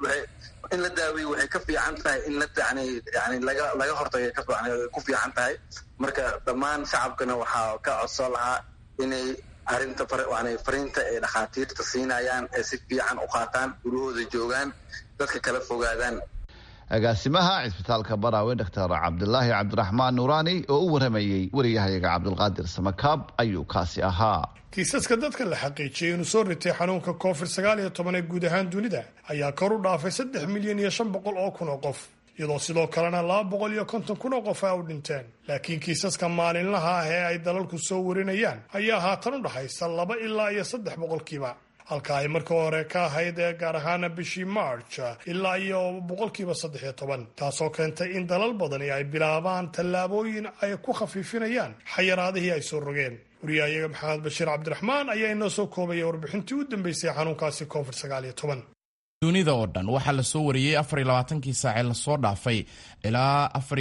in la daaweeyo waxay ka fiican tahay in la yani laga hortago ku fiican tahay marka dhammaan shacabkana waxaa ka codsan lahaa inay arrinta fariinta ee dhakhaatiirta siinayaan ee si fiican u qaataan gurahooda joogaan dadka kala fogaadaan. agaasimaha cisbitaalka Baraawe Dr. Cabdulaahi Cabdiraxmaan Nuuraani oo u waramayay wariyahayaga Cabdulqaadir Samakaab ayuu kaasi ahaa. kiisaska dadka la xaqiijiyay inuu soo ritay xanuunka COVID-19 ee guud ahaan dunida ayaa kor u dhaafay 3,500,000 oo qof iyadoo sidoo kalena 250,000 oo qof u dhinteen laakiin kiisaska maalinlaha ah ee ay dalalku soo warinayaan ayaa haatan u dhaxaysa 2 ilaa 3% halka ay markii hore ka ahayd gaar ahaan bishii March ilaa 13%, taasoo keentay in dalal badani ay bilaabaan tallaabooyin ay ku khafiifinayaan xayiraadihii ay soo rogeen. wariyahayaga Maxamed Bashiir Cabdiraxmaan ayaa inoo soo koobaya warbixintii u dambeysay xanuunkaasi COVID-19. dunida oo dhan waxaa la soo wariyey 24kii saac ee lasoo dhaafay ilaa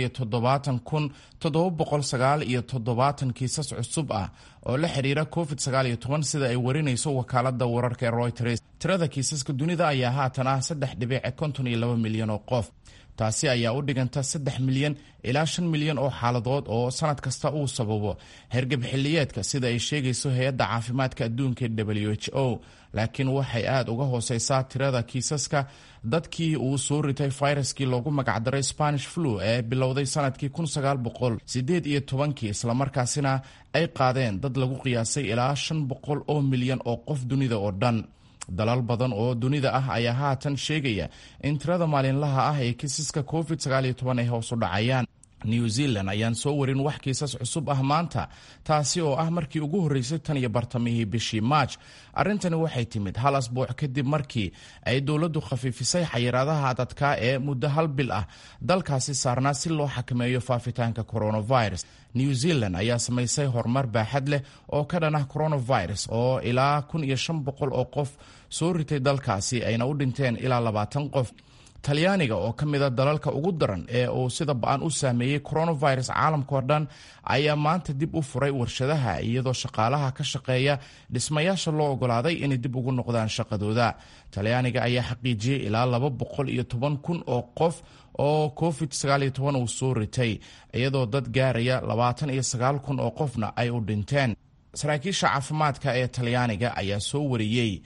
47,779 kiisas cusub ah oo la xiriira COVID-19 sida ay warinayso wakaalada wararka ee Reuters. tirada kiisaska dunida ayaa haatan ah 3.52 milyan oo qof. taasi ayaa u dhiganta 3 milyan ilaa 5 milyan oo xaaladood oo sanad kasta uu sababo hergab xilliyeedka sida ay sheegayso hay-adda caafimaadka adduunka WHO, laakiin waxay aad uga hooseysaa tirada kiisaska dadkii uu soo ritay fayraskii loogu magacdaray Spanish flu ee bilowday sanadkii 1918 islamarkaasina ay qaadeen dad lagu qiyaasay ilaa 500 oo milyan oo qof dunida oo dhan. dalal badan oo dunida ah ayaa haatan sheegaya in tirada maalinlaha ah ee kiisaska COVID-19 ay hoos u dhacayaan. New Zealand ayaan soo warin wax kiisas cusub ah maanta, taasi oo ah markii ugu horreysay tan iyo bartamihii bishii March. arrintani waxay timid hal asbuuc kadib markii ay dowladdu khafiifisay xayiraadaha adadka ee muddo 1 bil ah dalkaasi saarnaa si loo xakameeyo faafitaanka coronavirus. New Zealand ayaa samaysay horumar baaxad leh oo ka dhan ah coronavirus oo ilaa 1,500 oo qof soo ritay dalkaasi ayna u dhinteen ilaa 20 qof. Talyaaniga oo ka mida dalalka ugu daran ee uu sida ba'an u saameeyey coronavirus caalamka oo dhan ayaa maanta dib u furay warshadaha iyadoo shaqaalaha ka shaqeeya dhismayaasha loo ogolaaday inay dib ugu noqdaan shaqadooda. Talyaaniga ayaa xaqiijiyey ilaa 210,000 oo qof oo COVID-19 uu soo ritay iyadoo dad gaaraya 29,000 oo qofna ay u dhinteen. saraakiisha caafimaadka ee Talyaaniga ayaa soo wariyey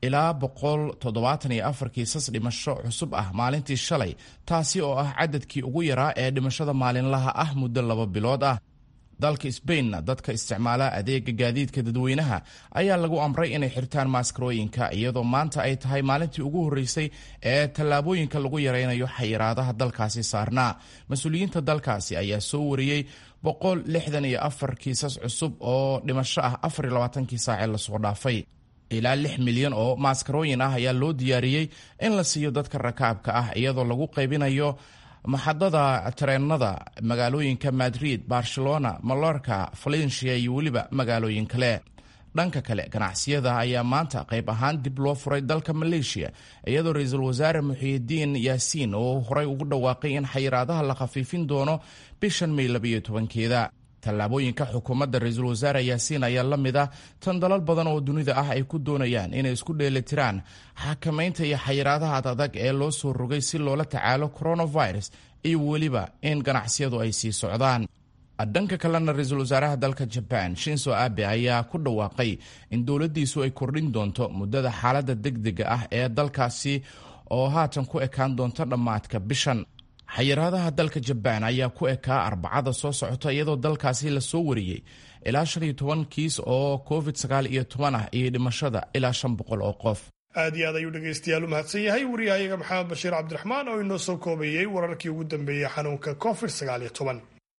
ilaa 174 kiisas dhimasho cusub ah maalintii shalay, taasi oo ah cadadkii ugu yaraa ee dhimashada maalinlaha ah muddo 2 bilood ah. dalka Spainna dadka isticmaala adeega gaadiidka dadweynaha ayaa lagu amray inay xirtaan maaskarooyinka, iyadoo maanta ay tahay maalintii ugu horeysay ee tallaabooyinka lagu yareynayo xayiraadaha dalkaasi saarnaa. mas-uuliyiinta dalkaasi ayaa soo wariyey 164 kiisas cusub oo dhimasho ah 24 saac lasoo dhaafay. ilaa 6 milyan oo maaskarooyin ah ayaa loo diyaariyey in la siiyo dadka rakaabka ah, iyadoo lagu qaybinayo maxadada tareenada magaalooyinka Madrid, Barcelona, Mallorca, Valencia iyo weliba magaalooyin kale. dhanka kale, ganacsiyada ayaa maanta qayb ahaan dib loo furay dalka Malaysia, iyadoo ra-iisul wasaare Muxyidiin Yaasiin oo horey ugu dhawaaqay in xayiraadaha la khafiifin doono bishan May 12-keeda. tallaabooyinka xukuumadda ra-iisul wasaare Yaasiin ayaa la mid ah tan dalal badan oo dunida ah ay ku doonayaan inay isku dheelitiraan xakamaynta iyo xayiraadaha adag ee loo soo rogay si loola tacaalo coronavirus iyo weliba in ganacsiyadu ay sii socdaan. dhanka kalena, ra-iisul wasaaraha dalka Japan Shinzo Abe ayaa ku dhawaaqay in dowladdiisu ay kordhin doonto muddada xaaladda degdega ah ee dalkaasi oo haatan ku ekaan doonta dhammaadka bishan. xayiraadaha dalka Jaban ayaa ku ekaa Arbacada soo socota, iyadoo dalkaasi la soo wariyey ilaa 15 kiis oo COVID-19 ah iyo dhimashada ilaa 500 oo qof. aad iyo aad ayuu dhegaystayaal u mahadsan yahay wariyahayaga Maxamed Bashiir Cabdiraxmaan oo inoo soo koobayey wararkii ugu dambeeyey xanuunka COVID-19.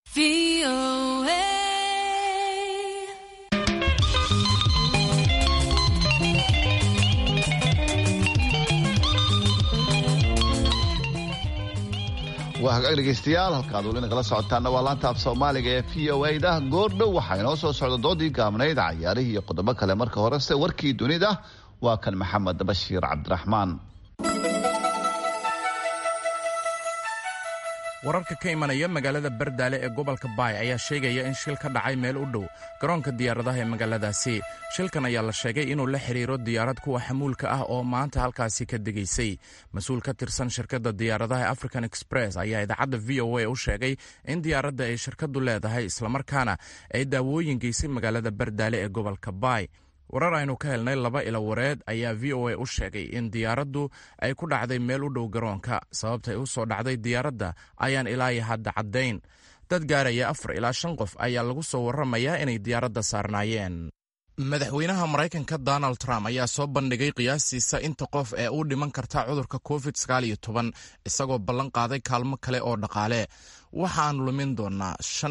waa hagaag dhegaystayaal, halkaad weli nagala socotaana waa laanta af soomaaliga ee VOA-da. goordhow waxaa inoo soo socda doodii gaabnayd, cayaarihii iyo qodobo kale. marka horese warkii dunida waa kan Maxamed Bashiir Cabdiraxmaan. wararka ka imanaya magaalada Bardaale ee gobolka Baay ayaa sheegaya in shil ka dhacay meel u dhow garoonka diyaaradaha ee magaaladaasi. shilkan ayaa la sheegay inuu la xiriiro diyaarad kuwa xamuulka ah oo maanta halkaasi ka degaysay. mas-uul ka tirsan shirkadda diyaaradaha ee African Express ayaa idaacadda VOA u sheegay in diyaaradda ay shirkaddu leedahay islamarkaana ay daawooyin geysay magaalada Bardaale ee gobolka Baay. warar aynu ka helnay 2 ilo wareed ayaa VOA u sheegay in diyaaraddu ay ku dhacday meel u dhow garoonka. sababtay u soo dhacday diyaaradda ayaan ilaa hadda caddayn. dad gaaraya 4 ilaa 5 qof ayaa lagu soo warramayaa inay diyaaradda saarnaayeen. madaxweynaha Maraykanka Donald Trump ayaa soo bandhigay qiyaastiisa inta qof ee u dhiman karta cudurka COVID-19, isagoo ballan qaaday kaalmo kale oo dhaqaale. waxaan lumin doonaa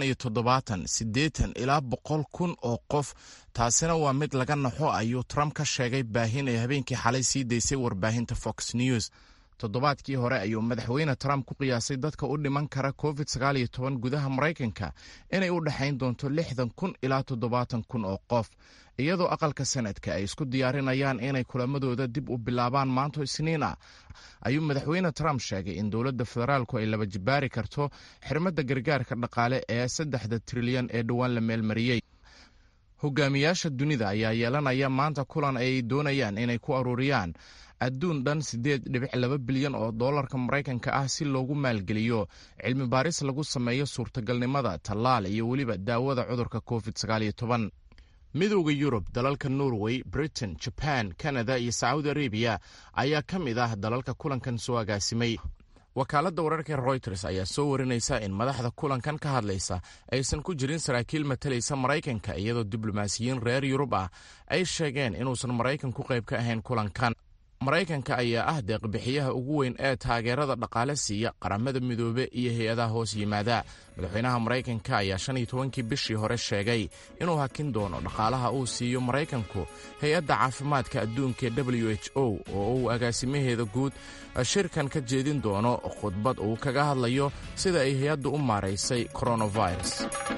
75, 80 ilaa 100 kun oo qof. taasina waa mid laga naxo, ayuu Trump ka sheegay baahin ay habeenkii xalay sii daysay warbaahinta Fox News. toddobaadkii hore ayuu madaxweyne Trump ku qiyaasay dadka u dhiman kara COVID-19 gudaha Maraykanka inay u dhaxayn doonto 60 kun ilaa 70 kun oo qof, iyadoo aqalka sanadka ay isku diyaarinayaan inay kulamadooda dib u bilaabaan maanto Isniin ah. ayuu madaxweyne Trump sheegay in dowladda federaalku ay laba jibaari karto xirmadda gargaarka dhaqaale ee 3 trilyan ee dhowaan la meelmariyey. hogaamiyaasha dunida ayaa yeelanaya maanta kulan ay doonayaan inay ku aruuriyaan adduun dhan 8.2 bilyan oo doolarka Maraykanka ah si loogu maalgeliyo cilmi baaris lagu sameeyo suurtagalnimada tallaal iyo weliba daawada cudurka COVID-19. midowda Yurub, dalalka Norway, Britain, Japan, Canada iyo Saudi Arabia ayaa ka mid ah dalalka kulankan soo agaasimay. wakaaladda wararka Reuters ayaa soo warinaysa in madaxda kulankan ka hadlaysa aysan ku jirin saraakiil matalaysa Maraykanka, iyadoo diblomaasiyiin reer Yurub ah ay sheegeen inuusan Maraykanku qayb ka ahayn kulankan. Maraykanka ayaa ah deeq-bixiyaha ugu weyn ee taageerada dhaqaale siiya qaramada midoobe iyo hay-adaha hoos yimaada. madaxweynaha Maraykanka ayaa 15kii bishii hore sheegay inuu hakin doono dhaqaalaha uu siiyo Maraykanku hay-adda caafimaadka adduunka ee WHO oo uu agaasimaheeda guud shirkan ka jeedin doono khudbad uu kaga hadlayo sida ay hay-addu u maaraysay coronavirus.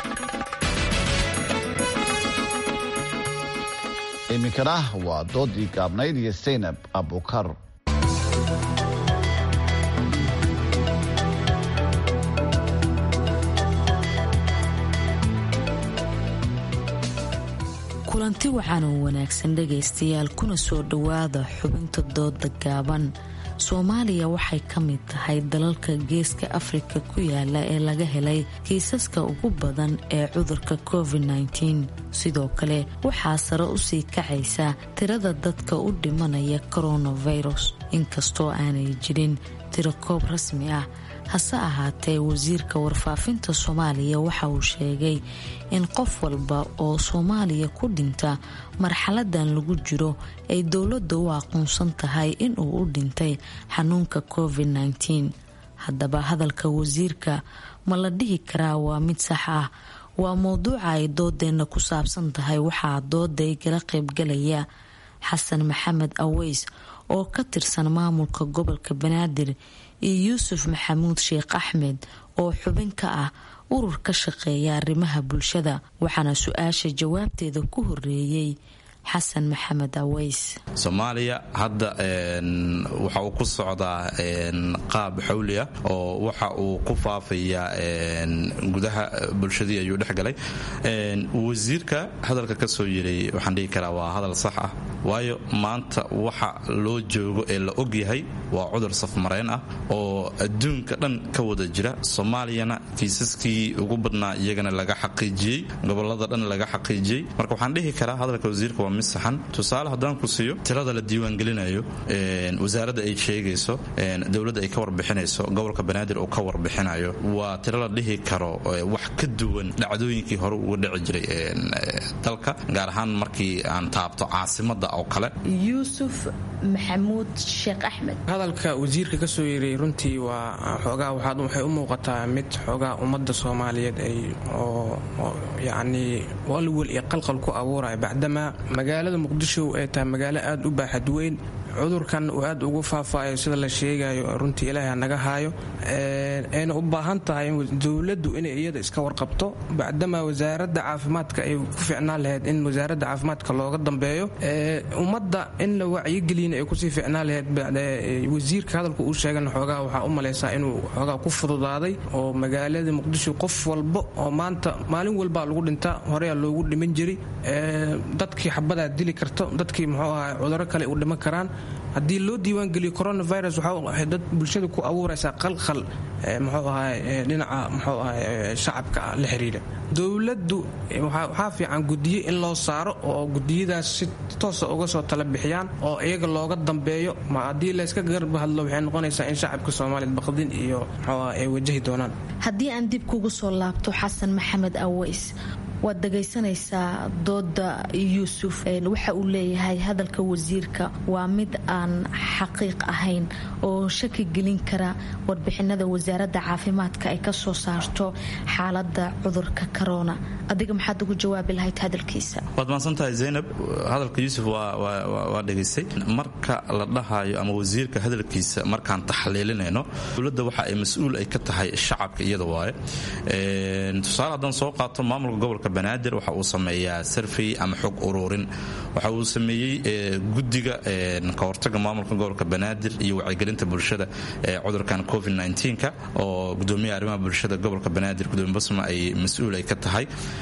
iminkana waa doodii gaabnayd iyo Zaynab Abukar. kulanti waxaan u wanaagsan dhegaystayaal, kuna soo dhowaada xubinta dooda gaaban. soomaaliya waxay ka mid tahay dalalka geeska afrika ku yaala ee laga helay kiisaska ugu badan ee cudurka covid-19 sidoo kale waxaa sare usii kacaysa tirada dadka u dhimanaya coronavirus inkastoo aanay jirin tiro koob rasmi ah hase ahaatee wasiirka warfaafinta soomaaliya waxa uu sheegay in qof walba oo soomaaliya ku dhinta marxaladan lagu jiro ay dowladda u aqoonsan tahay inuu u dhintay xanuunka covid-19 haddaba hadalka wasiirka ma la dhihi karaa waa mid sax ah waa mowduuca ay doodeenna ku saabsan tahay waxaa dooda igala qaybgalaya xasan maxamed aweys oo ka tirsan maamulka gobolka banaadir iyo yuusuf maxamuud sheekh axmed oo xubin ka ah urur ka shaqeeya arrimaha bulshada waxaana su-aasha jawaabteeda ku horeeyey xasan maxamed aweys. soomaaliya hadda waxa uu ku socdaa qaab xawli ah oo waxa uu ku faafayaa gudaha bulshadii ayuu dhex galay wasiirka hadalka ka soo yiray waxaan dhihi karaa waa hadal sax ah waayo maanta waxa loo joogo ee la ogyahay waa cudur safmareen ah oo adduunka dhan ka wada jira soomaaliyana kiisaskii ugu badnaa iyagana laga xaqiijiyey gobolada dhan laga xaqiijiyey marka waxaan dhihi karaa hadalka wasiirka waa mid saxan tusaale haddaan ku siiyo tirada la diiwaangelinayo wasaaradda ay sheegayso dowladda ay ka warbixinayso gobolka banaadir uu ka warbixinayo waa tiro la dhihi karo wax ka duwan dhacdooyinkii hore uga dhici jiray dalka gaar ahaan markii aan taabto caasimada oo kale. yuusuf maxamuud sheekh axmed hadalka wasiirka ka soo yeeray runtii waa xoogaa waxay u muuqataa mid xoogaa ummadda soomaaliyeed ay oo yacni walwal iyo qalqal ku abuuraya bacdama magaalada muqdisho ay tahay magaalo aad u baaxad weyn cudurkan uu aad ugu faafaayo sida la sheegayo runtii ilaahay naga haayo ayna u baahan tahay dowladdu inay iyada iska warqabto bacdama wasaaradda caafimaadka ay ku ficnaan lahayd in wasaaradda caafimaadka looga dambeeyo ummadda in la wacyigeliyana ay kusii ficnaan lahayd wasiirka hadalka uu sheegana xoogaa waxaa u malaysaa inuu xoogaa ku fududaaday oo magaalada muqdisho qof walba oo maanta maalin walbaa lagu dhintaa horeyaa loogu dhiman jiray dadkii xabadaa dili karto dadkii muxuu ahaa cuduro kale u dhiman karaan haddii loo diiwaangeliyo coronavirus waxay dad bulshada ku abuuraysaa qalqal muxuu ahaa dhinaca muxuu ahaa shacabka la xiriira dowladdu waxaa fiican gudiye in loo saaro oo gudiyadaas si toosa uga soo tala bixiyaan oo iyaga looga dambeeyo ma haddii layska garba hadlo waxay noqonaysaa in shacabka soomaaliyeed baqdin iyo muxuu ahaa ay wajahi doonaan. haddii aan dib kugu soo laabto xasan maxamed aweys waad dhagaysanaysaa dooda yuusuf waxa uu leeyahay hadalka wasiirka waa mid aan xaqiiq ahayn oo shaki gelin kara warbixinada wasaaradda caafimaadka ay ka soo saarto xaalada cudurka corona adiga maxaad ugu jawaabi lahayd hadalkiisa? waad maadsantahay zaynab hadalka yuusuf waa dhegaystay marka la dhahayo ama wasiirka hadalkiisa markaan taxliilinayno dowladda waxa ay mas-uul ay ka tahay shacabka iyada waaye tusaale haddaan soo qaato maamulka gobolka banaadir waxa uu sameeyaa sarfey ama xog ururin waxa uu sameeyey guddiga ka hortaga maamulka gobolka banaadir iyo wacyigelinta bulshada cudurkan covid-19 oo gudoomiyaha arrimaha bulshada gobolka banaadir gudoomiye basma ay mas-uul ay ka tahay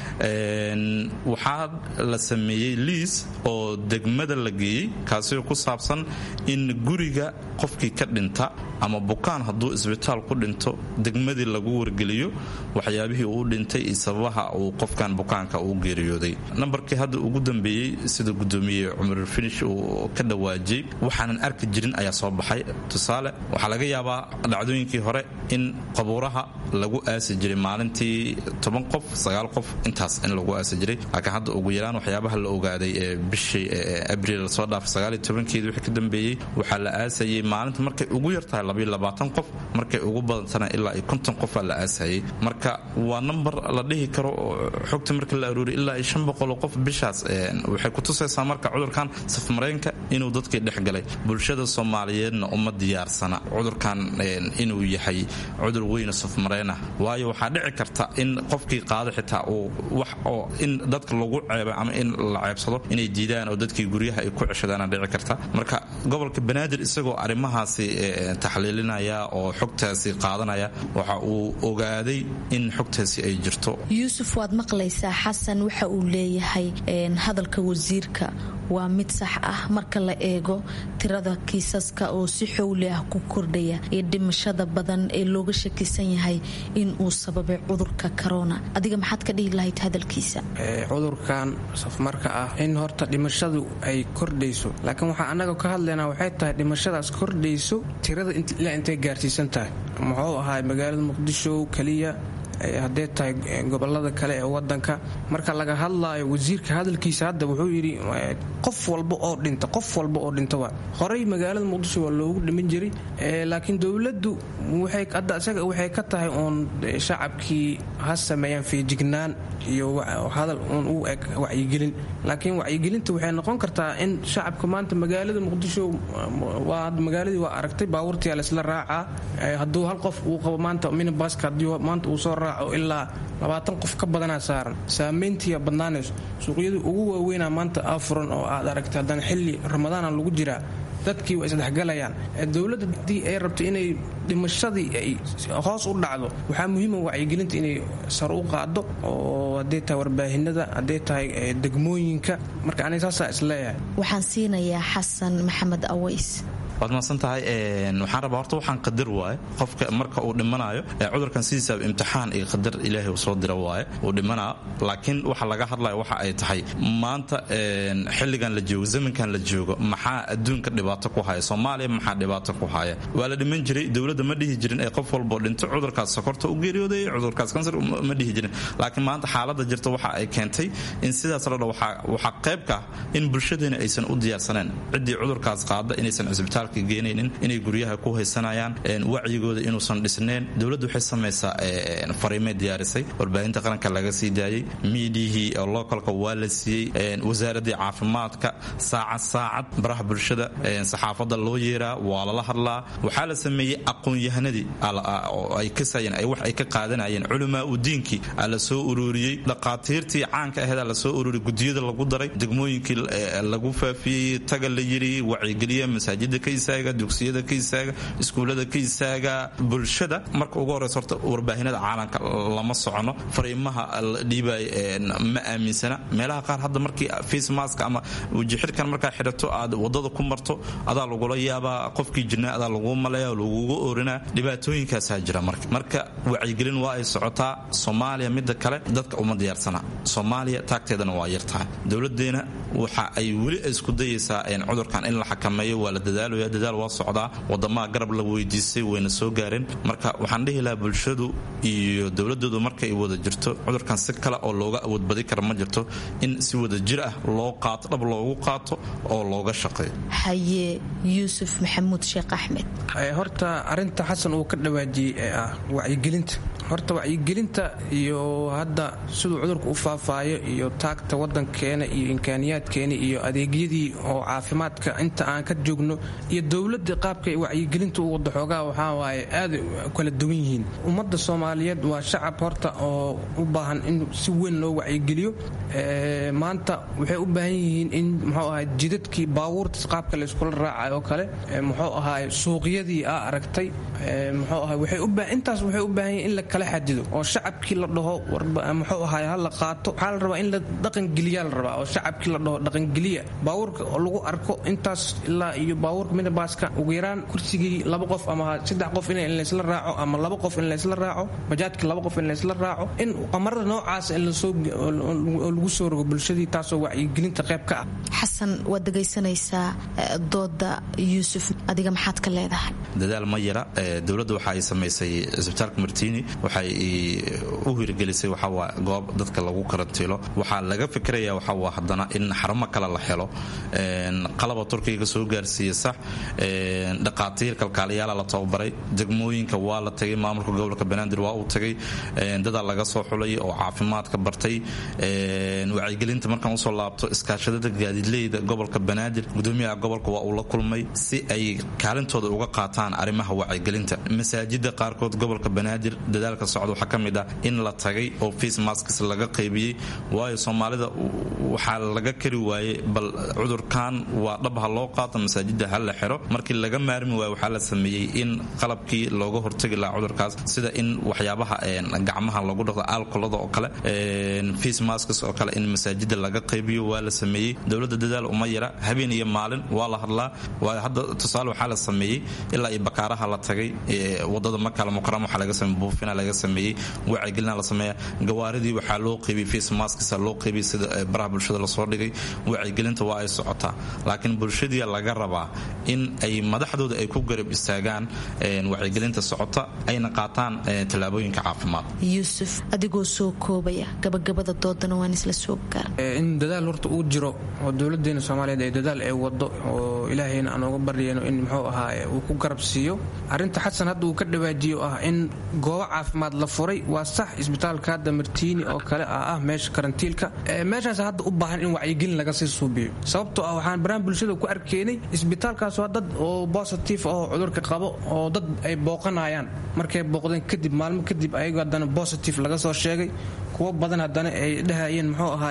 waxaa la sameeyey liis oo degmada la geeyey kaasi ku saabsan in guriga qofkii ka dhinta ama bukaan hadduu isbitaal ku dhinto degmadii lagu wargeliyo waxyaabihii uu dhintay iyo sababaha uu qofkan bukaanka uu geeriyooday nambarkii hadda ugu dambeeyey sida gudoomiye cumar finish uu ka dhawaajiyey waxaanan arki jirin ayaa soo baxay tusaale waxaa laga yaabaa dhacdooyinkii hore in qabuuraha lagu aasi jiray maalintii 10 qof 9 qof intaas in lagu aasi jiray laakiin hadda ugu yaraan waxyaabaha la ogaaday bishii abriil soo dhaaf 19keedii wixii ka dambeeyey waxaa la aasayay maalinta markay ugu yartahay 22 qof markay ugu badantana ilaa 50 qof la aasayay marka waa number la dhihi karo xogta marka la aruuriyo ilaa 500 qof bishaas waxay ku tusaysaa marka cudurkan safmareenka inuu dadkii dhex galay bulshada Soomaaliyeedna uma diyaarsana cudurkan inuu yahay cudur weyn safmareen ah waayo waxaa dhici karta in qofkii qaado xitaa uu wax oo in dadka lagu ceebo ama in la ceebsado inay diidaan oo dadkii guryaha ay ku ceshadaan dhici karta marka gobolka banaadir isagoo arimahaasi taxliilinaya oo xogtaasi qaadanaya waxa uu ogaaday in xogtaasi ay jirto. yuusuf waad maqlaysaa xasan waxa uu leeyahay hadalka wasiirka waa mid sax ah marka la eego tirada kiisaska oo si xowli ah ku kordhaya iyo dhimashada badan ee looga shakisan yahay in uu sababay cudurka corona. adiga maxaad ka dhihi lahayd hadalkiisa? cudurkan safmarka ah in horta dhimashadu ay kordhayso, laakiin waxaa annaga ka hadlaynaa waxay tahay dhimashadaas kordhayso tirada ilaa intay gaarsiisan tahay. muxuu ahaa magaalada muqdisho kaliya, haddee tahay gobolada kale ee wadanka. marka laga hadlaayo wasiirka hadalkiisa hadda wuxuu yidhi qof walba oo dhinta waa horey magaalada muqdisho waa loogu dhiman jiray, laakiin dowladdu waxay ka tahay uun shacabkii ha sameeyaan feejignaan iyo hadal uun u eg wacyigelin. laakiin wacyigelinta waxay noqon kartaa in shacabka maanta magaalada muqdisho magaaladii waa aragtay baabuurtiyaa laysla raacaa. hadduu hal qof uu qabo maanta minibaska haddii maanta uu soo ilaa 20 qof ka badanaa saaran, saamayntiiya badnaanayso. suuqyadii ugu waaweynaa maanta afuran oo aad aragtay haddana xilli ramadaana lagu jiraa, dadkii waa isdhexgalayaan. dowladda haddii ay rabto inay dhimashadii ay hoos u dhacdo, waxaa muhiima wacyigelinta inay sar u qaado, oo hadday tahay warbaahinada, hadday tahay degmooyinka. marka aniga saasaa isleeyahay. waxaan siinayaa xasan maxamed aways. waad mahadsan tahay. waxaan rabaa horta waxaan qadar waaye qofka marka uu dhimanayo cudurkan sidiisaaba imtixaan iyo qadar ilaahay uu soo dira waaye uu dhimanaa. laakiin waxa laga hadlayo waxa ay tahay maanta xilligan la joogo, zamankan la joogo, maxaa adduunka dhibaato ku haya, soomaaliya maxaa dhibaato ku haya. waa la dhiman jiray, dowladda ma dhihi jirin ee qof walboo dhinto cudurkaas sokorta u geeriyooday, cudurkaas kansar ma dhihi jirin. laakiin maanta xaaladda jirta waxa ay keentay in sidaas la dho waxaa qayb ka ah in bulshadeena aysan u diyaarsaneen ciddii cudurkaas qaada inaysan cisbitaal geenaynin, inay guryaha ku haysanayaan, wacyigooda inuusan dhisneen. dowladdu waxay samaysaa fariimay diyaarisay, warbaahinta qaranka laga sii daayey, miidiyihii oo localka waa la siiyey, wasaaradii caafimaadka saacad baraha bulshada, saxaafadda loo yeeraa, waa lala hadlaa. waxaa la sameeyey aqoon-yahanadii ay kasayeen wax ay ka qaadanayeen, culamaa u diinkii aa la soo ururiyey, dhaqaatiirtii caanka aheed aa la soo ururiyey, gudiyada lagu daray, degmooyinkii lagu faafiyey, taga la yiri, wacyigeliya, masaajida dugsiyada ka istaaga, iskuullada ka istaaga. bulshada marka ugu horeysa horta warbaahinada caalamka lama socono, fariimaha la dhiibay ma aaminsana. meelaha qaar hadda markii face mask ama wajixirkan markaa xidhato aad wadada ku marto adaa lagula yaabaa, qofkii jirnaa adaa lagu maleeya, lagugu orinaa. dhibaatooyinkaasaa jira. marka wacyigelin waa ay socotaa. soomaaliya midda kale dadka uma diyaarsana. soomaaliya taagteedana waa yartahay. dowladeena waxa ay weli isku dayaysaa cudurkan in la xakameeyo. waa la dadaal waa socdaa. wadamaha garab la weydiisay wayna soo gaareen. marka waxaan dhihi lahaa bulshadu iyo dowladoodu markay wada jirto, cudurkan si kale oo looga awoodbadi kara ma jirto, in si wada jir ah loo qaato, dhab loogu qaato oo looga shaqeeyo. haye yuusuf maxamuud sheekh axmed. horta arinta xasan uu ka dhawaajiyey ee ah wacyigelinta, horta wacyigelinta iyo hadda siduu cudurka u faafaayo iyo taagta wadankeena iyo imkaaniyaadkeena iyo adeegyadii oo caafimaadka inta aan ka joogno iyo dowladda qaabka wacyigelinta u wada xoogaa waxaa waaye aad kala duwan yihiin. ummadda soomaaliyeed waa shacab horta oo u baahan in si weyn loo wacyigeliyo. maanta waxay u baahan yihiin in muxuu ahay jidadkii baabuurta qaabka layskula raacay oo kale, muxuu ahay suuqyadii aa aragtay, muxuu ahay intaas waxay u baahan yihiin in la kala xadido oo shacabkii la dhaho muxuu ahay ha la qaato. waxaa la rabaa in la dhaqangeliyaa la rabaa oo shacabkii la dhaho dhaqangeliya. baabuurka oo lagu arko intaas ilaa iyo baabuurka minibaska ugu yaraan kursigii 2 qof ama 3 qof in laysla raaco ama 2 qof in laysla raaco, bajaajka 2 qof in laysla raaco, in qamarada noocaas in lagu soo rogo bulshadii, taasoo wacyigelinta qayb ka ah. xasan, waad dhegaysanaysaa dooda yuusuf, adiga maxaad ka leedahay? dadaal ma yara. dowladda waxa ay samaysay cisbitaalka martiini, waxay u hirgelisay waxawaa goob dadka lagu karantiilo. waxaa laga fikiraya waxawaa haddana in xarumo kale la helo, qalaba turkiga soo gaarsiiya sax, dhaqaatiir kalkaaliyaala la tababaray, degmooyinka waa la tagay, maamulka gobolka banaadir waa uu tagay, dadaa laga soo xulay oo caafimaadka bartay. wacyigelinta markaan usoo laabto, iskaashadada gaadiidleyda gobolka banaadir, gudoomiyaha gobolka waa uu la kulmay si ay kaalintooda uga qaataan arrimaha wacyigelinta. masaajida qaarkood gobolka banaadir dadaal dadaalka socda waxaa ka mid ah in la tagay oo face masks laga qaybiyey waayo soomaalida waxaa laga kari waayey bal cudurkan waa dhab ha loo qaato masaajida ha la xiro markii laga maarmi waayo waxaa la sameeyey in qalabkii looga hortagi lahaa cudurkaas sida in waxyaabaha gacmaha lagu dhaqdo alkolada oo kale face masks oo kale in masaajida laga qaybiyo waa la sameeyey dowladda dadaal uma yara habeen iyo maalin waa la hadlaa waayo hadda tusaale waxaa la sameeyey ilaa iyo bakaaraha la tagay wadada Makal Mukarram waxaa laga sameeyey buufina laga sameeyey wacyigelin la sameeyaa gawaaridii waxaa loo qaybiyey face masks loo qaybiyey sida baraha bulshada la soo dhigay wacyigelinta waa ay socotaa laakiin bulshadii laga rabaa in ay madaxdooda ay ku garab istaagaan wacyigelinta socota ayna qaataan tallaabooyinka caafimaad. Yuusuf adigoo soo koobaya gabagabada doodana waan isla soo gaar in dadaal horta uu jiro oo dowladeena Soomaaliyeed ay dadaal ay wado oo ilaahayna aan uga baryayno in muxuu ahaa uu ku garab siiyo arinta xasan hadda uu ka dhawaajiyo ah in goobo caafimaad la furay waa sax isbitaalka hadda Martiini oo kale ah meesha karantiilka meeshaas hadda u baahan in wacyigelin laga sii suubiyo sababtoo ah waxaan baraan bulshada ku arkeenay isbitaalkaas waa dad oo positive oo cudurka qabo oo dad ay booqanayaan markay booqdeen kadib maalmo kadib ayaga hadana positive laga soo sheegay kuwa badan hadana ay dhahayeen muxuu ahaa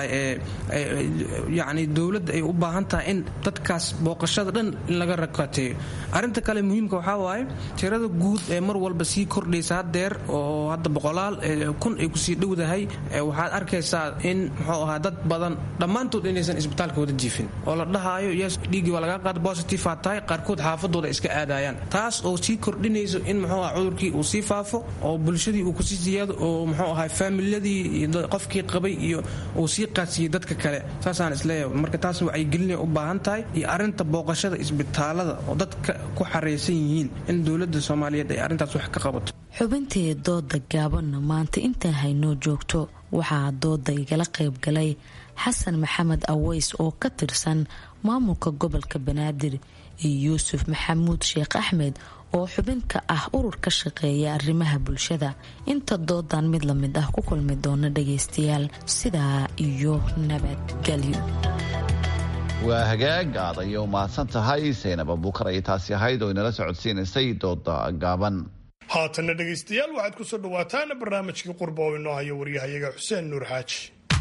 yaani dawladda ay u baahan tahay in dadkaas booqashada dhan in laga rakateeyo arinta kale muhiimka waxa waaye tirada guud ee mar walba sii kordhaysa hadeer oo hadda boqolaal kun ay ku sii dhowdahay waxaad arkaysaa in muxuu ahaa dad badan dhammaantood inaysan isbitaalka wada jiifin oo la dhahayo yes dhiigii waa laga qaad positive ah tahay qaarkood xaafadooda iska aadayaan taas oo sii kordhinayso in muxuu ahaa cudurkii uu sii faafo oo bulshadii uu ku sii siyaado oo muxuu ahaa familiyadii qofkii qabay iyo uu sii qaasiyay dadka kale saasaan isleeyahay marka taas wacyigelin u baahan tahay iyo arinta booqashada isbitaalada oo dadka ku xareysan yihiin in dowladda Soomaaliyeed ay arintaas wax ka qabato. xubintii dooda gaabanna maanta inta haynoo joogto waxaa dooda igala qayb galay xasan maxamed aweys oo ka tirsan maamulka gobolka Banaadir iyo Yuusuf Maxamuud Sheekh Axmed oo xubin ka ah urur ka shaqeeya arrimaha bulshada inta doodan mid la mid ah ku kulmi doona dhageystayaal sidaa iyo nabadgelyo. waa hagaag aad ayay u mahadsan tahay Saynab Abuukar ay taasi ahayd oo inala socodsiinaysay dooda gaaban. haatana dhegaystayaal waxaad ku soo dhawaataan barnaamijkii qurbo oo inoo hayo waryahayaga Xuseen Nuur Xaaji.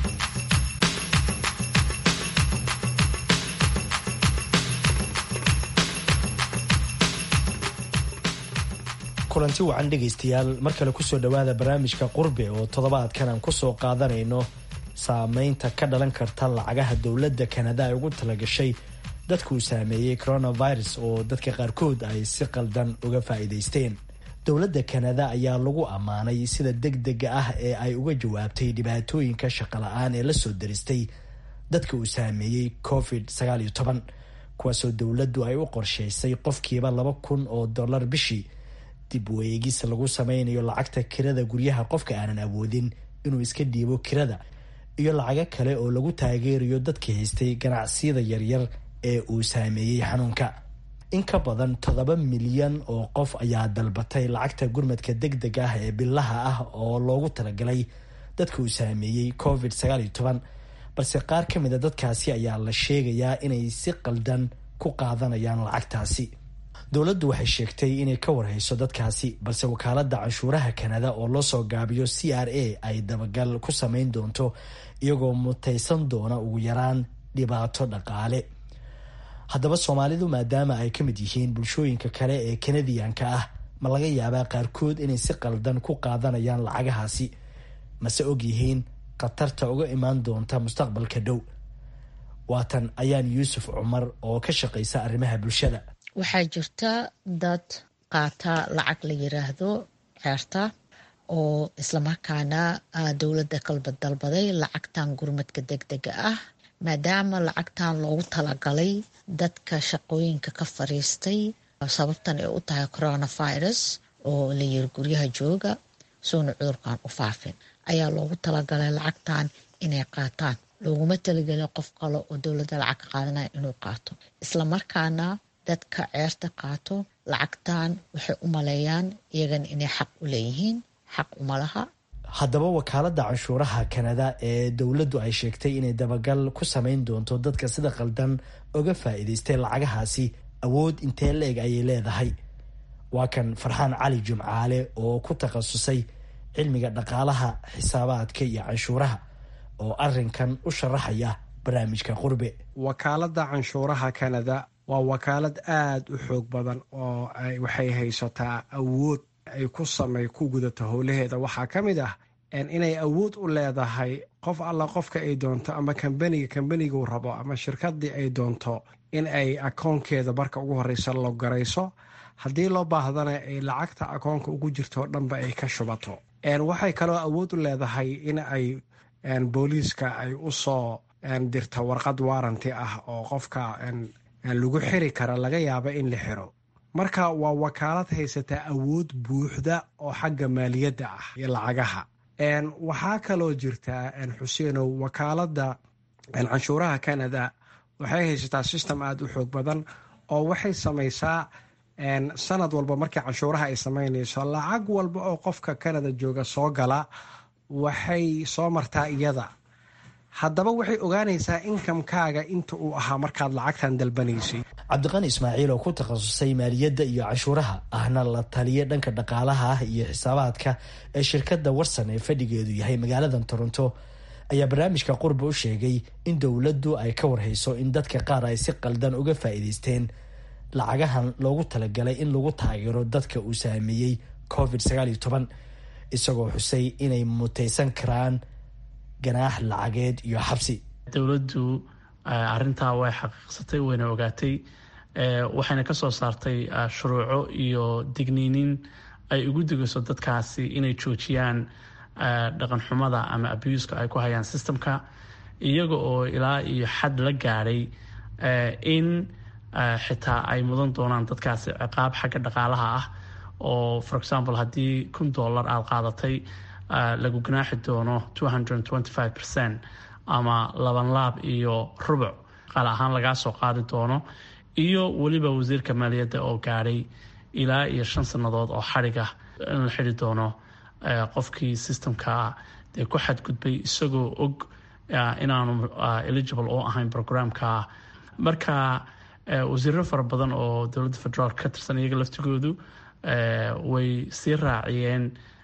kulanti wacan dhegaystayaal mar kale kusoo dhawaada barnaamijka qurbe oo toddobaadkan aan kusoo qaadanayno saameynta ka dhalan karta lacagaha dowladda Kanada ay ugu talagashay dadka uu saameeyey coronavirus oo dadka qaarkood ay si qaldan uga faa'iidaysteen. dowladda Kanada ayaa lagu ammaanay sida degdega ah ee ay uga jawaabtay dhibaatooyinka shaqo la'aan ee la soo daristay dadka uu saameeyey COVID-19 kuwaasoo dowladdu ay u qorshaysay qofkiiba $2,000 bishii dib u eegis lagu sameynayo lacagta kirada guryaha qofka aanan awoodin inuu iska dhiibo kirada iyo lacago kale oo lagu taageerayo dadka haystay ganacsiyada yaryar ee uu saameeyey xanuunka. in ka badan 7 milyan oo qof ayaa dalbatay lacagta gurmadka degdega ah ee billaha ah oo loogu talagalay dadka uu saameeyey COVID-19 balse qaar ka mid a dadkaasi ayaa la sheegayaa inay si qaldan ku qaadanayaan lacagtaasi. dowladdu waxay sheegtay inay ka warhayso dadkaasi balse wakaaladda canshuuraha Kanada oo loo soo gaabiyo CRA ay dabagal ku sameyn doonto iyagoo mutaysan doona ugu yaraan dhibaato dhaqaale. haddaba Soomaalidu maadaama ay ka mid yihiin bulshooyinka kale ee Kanadiyaanka ah ma laga yaabaa qaarkood inay si qaldan ku qaadanayaan lacagahaasi mase og yihiin khatarta uga imaan doonta mustaqbalka dhow. waatan ayaan Yuusuf Cumar oo ka shaqeysa arrimaha bulshada. waxaa jirta dad qaata lacag la yiraahdo ceerta oo islamarkaana dowladda kalba dalbaday lacagtan gurmadka degdega ah maadaama lacagtan loogu talagalay dadka shaqooyinka ka fariistay sababtan ay u tahay coronavirus oo la yiri guryaha jooga soona cudurkan u faafin ayaa loogu talagalay lacagtan inay qaataan looguma talagelin qof kale oo dowladda lacag ka qaadanaya inuu qaato islamarkaana dadka ceerta qaato lacagtan waxay u maleeyaan iyagana inay xaq u leeyihiin xaq uma laha. haddaba wakaaladda canshuuraha Kanada ee dowladdu ay sheegtay inay dabagal ku sameyn doonto dadka sida qaldan uga faa'iidaystay lacagahaasi awood intee leeg ayay leedahay. waa kan Farxaan Cali Jumcaale oo ku takhasusay cilmiga dhaqaalaha, xisaabaadka iyo canshuuraha oo arinkan u sharaxaya barnaamijka qurbe. wakaalada canshuuraha Canada waa wakaalad aad u xoog badan oo waxay haysataa awood ay ku gudato howlaheeda. waxaa ka mid ah inay awood u leedahay qof alla qofka ay doonto ama kambaniga uu rabo ama shirkadii ay doonto in ay akoonkeeda marka ugu horeysa loo garayso, haddii loo baahdana ay lacagta akoonka ugu jirto oo dhanba ay ka shubato. waxay kaloo awood u leedahay in ay booliiska ay usoo dirta warqad waaranti ah oo qofka lagu xiri kara laga yaaba in la xiro. marka waa wakaalad haysataa awood buuxda oo xagga maaliyadda ah iyo lacagaha. waxaa kaloo jirta xuseenow wakaalada canshuuraha Canada waxay haysataa system aad u xoog badan oo waxay samaysaa sanad walba markii canshuuraha ay samaynayso lacag walba oo qofka Canada jooga soo gala waxay soo martaa iyada. haddaba waxay ogaanaysaa inkamkaaga inta uu ahaa markaad lacagtan dalbanaysay. cabdiqani ismaaciil oo ku takhasusay maaliyadda iyo canshuuraha ahna la taliya dhanka dhaqaalaha iyo xisaabaadka ee shirkadda Warsan ee fadhigeedu yahay magaalada Toronto ayaa barnaamijka qurbe u sheegay in dowladdu ay ka warhayso in dadka qaar ay si qaldan uga faa'iidaysteen lacagahan loogu talagalay in lagu taageero dadka uu saameeyey COVID-19 isagoo xusay inay mutaysan karaan ganaax lacageed iyo xabsi. dowladdu arintaa way xaqiiqsatay wayna ogaatay waxayna ka soo saartay shuruuco iyo digniinin ay ugu digayso dadkaasi inay joojiyaan dhaqan xumada ama abuuska ay ku hayaan systemka, iyaga oo ilaa iyo xad la gaadhay in xitaa ay mudan doonaan dadkaasi ciqaab xagga dhaqaalaha ah oo for example haddii $1,000 aad qaadatay lagu ganaaxi doono 225% ama 2 laab iyo rubuc qaal ahaan lagaa soo qaadi doono, iyo weliba wasiirka maaliyadda oo gaadhay ilaa iyo 5 sannadood oo xadhiga in la xidhi doono qofkii systemka dee ku xadgudbay isagoo og inaanu eligible oo ahayn programka. marka wasiiro fara badan oo dowladda federaalka ka tirsan iyaga laftigoodu way sii raaciyeen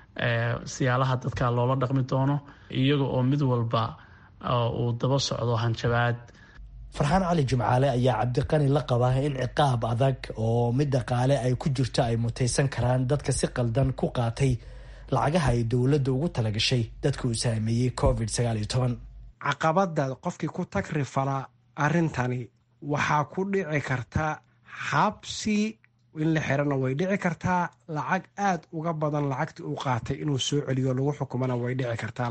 siyaalaha dadka loola dhaqmi doono iyaga oo mid walba uu daba socdo hanjabaad. farxaan cali jimcaale ayaa cabdiqani la qabaa in ciqaab adag oo mid dhaqaale ay ku jirto ay mutaysan karaan dadka si qaldan ku qaatay lacagaha ay dowladda ugu talagashay dadka uu saameeyey COVID-19. caqabada qofkii ku tagrifala arrintani waxaa ku dhici karta xabsi in la xirana way dhici kartaa, lacag aad uga badan lacagtii uu qaatay inuu soo celiyo lagu xukumana way dhici kartaa,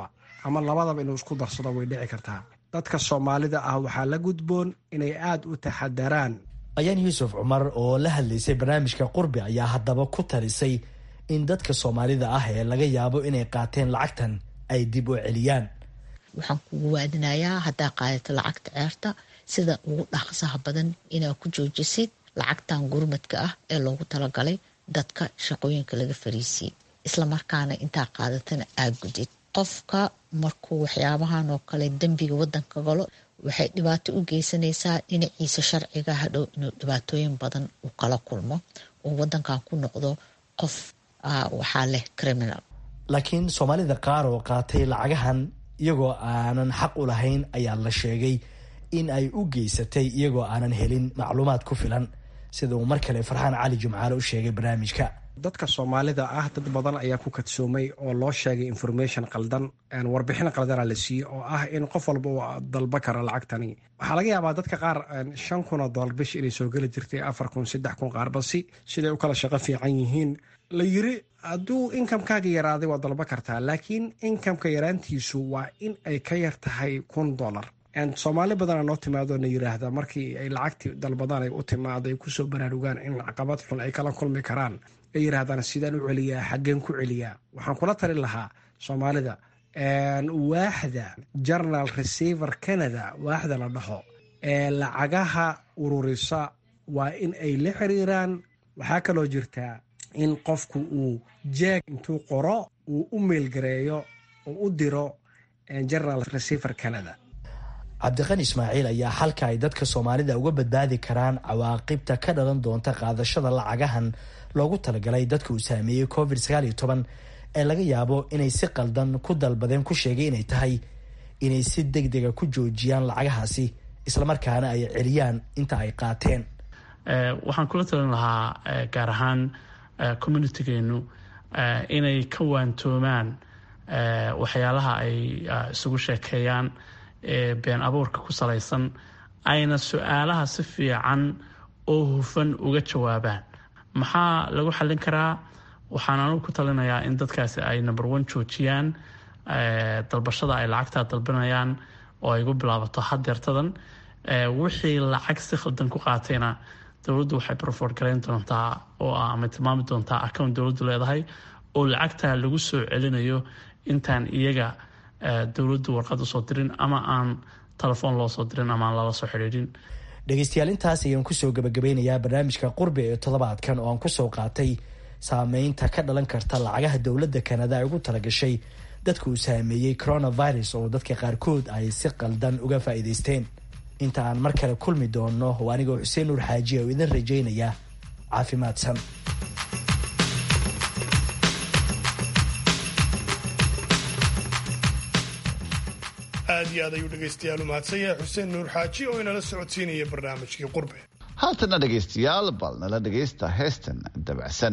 labadaba inuu isku darsado way dhici kartaa. dadka Soomaalida ah waxaa la gudboon inay aad u taxadaraan. ayaan yuusuf cumar oo la hadlaysay barnaamijka qurbe ayaa haddaba ku talisay in dadka Soomaalida ah ee laga yaabo inay qaateen lacagtan ay dib u celiyaan. waxaan kugu waadinayaa haddaa qaadato lacagta ceerta sida ugu dhaqsaha badan inaad ku joojisid lacagtan gurmadka ah ee loogu talagalay dadka shaqooyinka laga fariisiyey, isla markaana intaa qaadatana aad gudid. qofka markuu waxyaabahan oo kale dembiga wadanka galo waxay dhibaato u geysanaysaa dhinaciisa sharciga, hadhow inuu dhibaatooyin badan u kala kulmo oo wadankan ku noqdo qof waxaa leh criminal. laakiin Soomaalida qaar oo qaatay lacagahan iyagoo aanan xaq u lahayn ayaa la sheegay in ay u geysatay iyagoo aanan helin macluumaad ku filan, sida uu mar kale farxaan cali jimcaale u sheegay barnaamijka. dadka Soomaalida ah dad badan ayaa ku kadsoomay oo loo sheegay information qaldan, warbixin qaldana la siiyey oo ah in qof walba uu dalba karo lacagtani. waxaa laga yaabaa dadka qaar $5,000 bish inay soo geli jirtay, 4,000 3,000 qaar basi siday u kala shaqo fiican yihiin la yiri hadduu inkamkaaga yaraaday waa dalba kartaa, laakiin inkamka yaraantiisu waa in ay ka yar tahay $1,000. Soomaali badana noo timaado na yiraahda markii ay lacagtii dalbadaan ay u timaado ay kusoo baraarugaan in caqabad xun ay kala kulmi karaan, ay yiraahdaan sidaan u celiyaa, xaggeen ku celiyaa. waxaan kula talin lahaa Soomaalida waaxda Journal Receiver Canada, waaxda la dhaho ee lacagaha ururisa waa in ay la xiriiraan. waxaa kaloo jirtaa in qofku uu jeeg intuu qoro uu u meelgareeyo oo u diro Journal Receiver Canada. cabdiqani ismaaciil ayaa xalka ay dadka Soomaalida uga badbaadi karaan cawaaqibta ka dhalan doonta qaadashada lacagahan loogu talagalay dadka uu saameeyey COVID-19 ee laga yaabo inay si qaldan ku dalbadeen ku sheegay inay tahay inay si degdega ku joojiyaan lacagahaasi islamarkaana ay celiyaan inta ay qaateen. waxaan kula talin lahaa gaar ahaan communitigeenu inay ka waantoomaan waxyaalaha ay isugu sheekeeyaan been abuurka ku salaysan, ayna su-aalaha si fiican oo hufan uga jawaabaan. maxaa lagu xallin karaa? waxaan anugu ku talinayaa in dadkaasi ay number 1 joojiyaan dalbashada ay lacagtaa dalbanayaan oo ay gu bilaabato hadeertadan. wixii lacag si khaldan ku qaatayna dowladdu waxay profort garayn doontaa oo ama tilmaami doontaa account dowladdu leedahay oo lacagtaa lagu soo celinayo intaan iyaga dowladdu warqad usoo dirin ama aan telefoon loo soo dirin ama aan lala soo xidhiidhin. dhegeystayaal, intaas ayaan kusoo gabagabeynayaa barnaamijka qurbe ee toddobaadkan oo aan kusoo qaatay saameynta ka dhalan karta lacagaha dowladda Kanada ay ugu talagashay dadka uu saameeyey coronavirus oo dadka qaarkood ay si qaldan uga faa'iidaysteen. inta aan mar kale kulmi doono waa anigoo Xuseen Nuur Xaaji oo idin rajaynaya caafimaadsan. aad iyo aad ayuu dhegaystayaal u mahadsan yahay Xuseen Nuur Xaaji oo inala socodsiinaya barnaamijkii qurbe. haatana dhegaystayaal bal nala dhegaysta heestan dabacsan.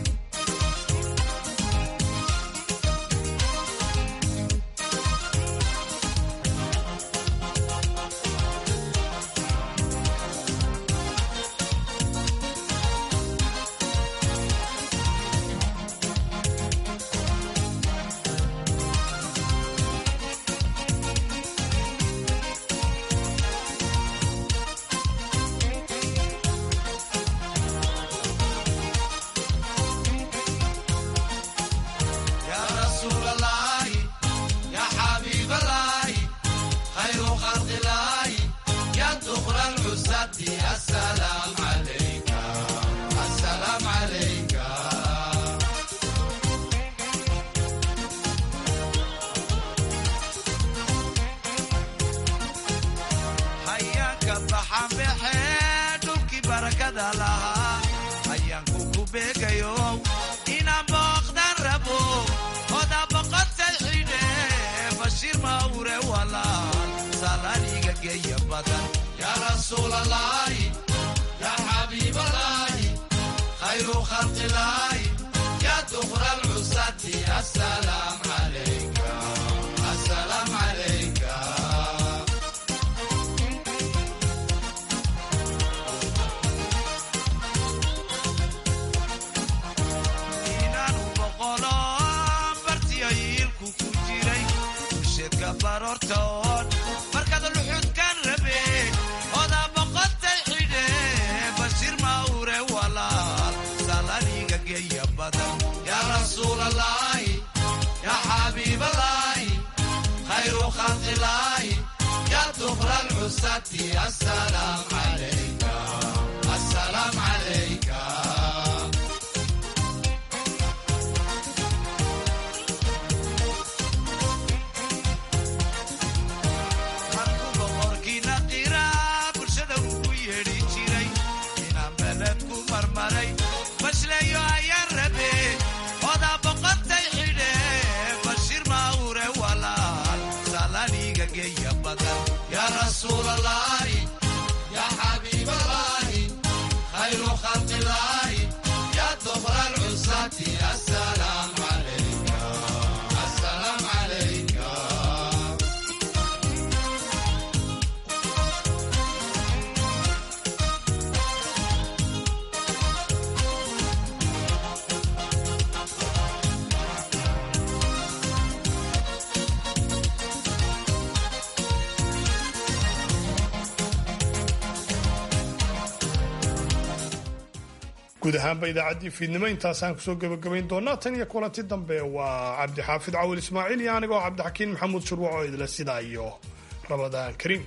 guud ahaanba idaacaddii fiidnimo intaasaan kusoo gabagabayn doonaa. tan iyo kulanti dambe waa cabdixaafid cawil ismaaciil iyo anigoo cabdixakiin maxamuud shurwac oo idila sidaa iyo Ramadaan Kariim.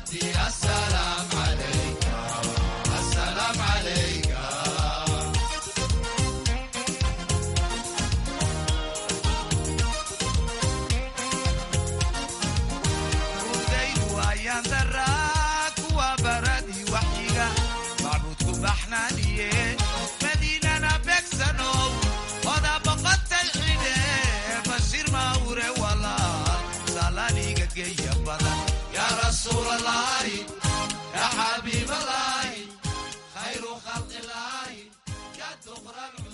يا رسول الله يا حبيب الله خير خلق الله يا دخر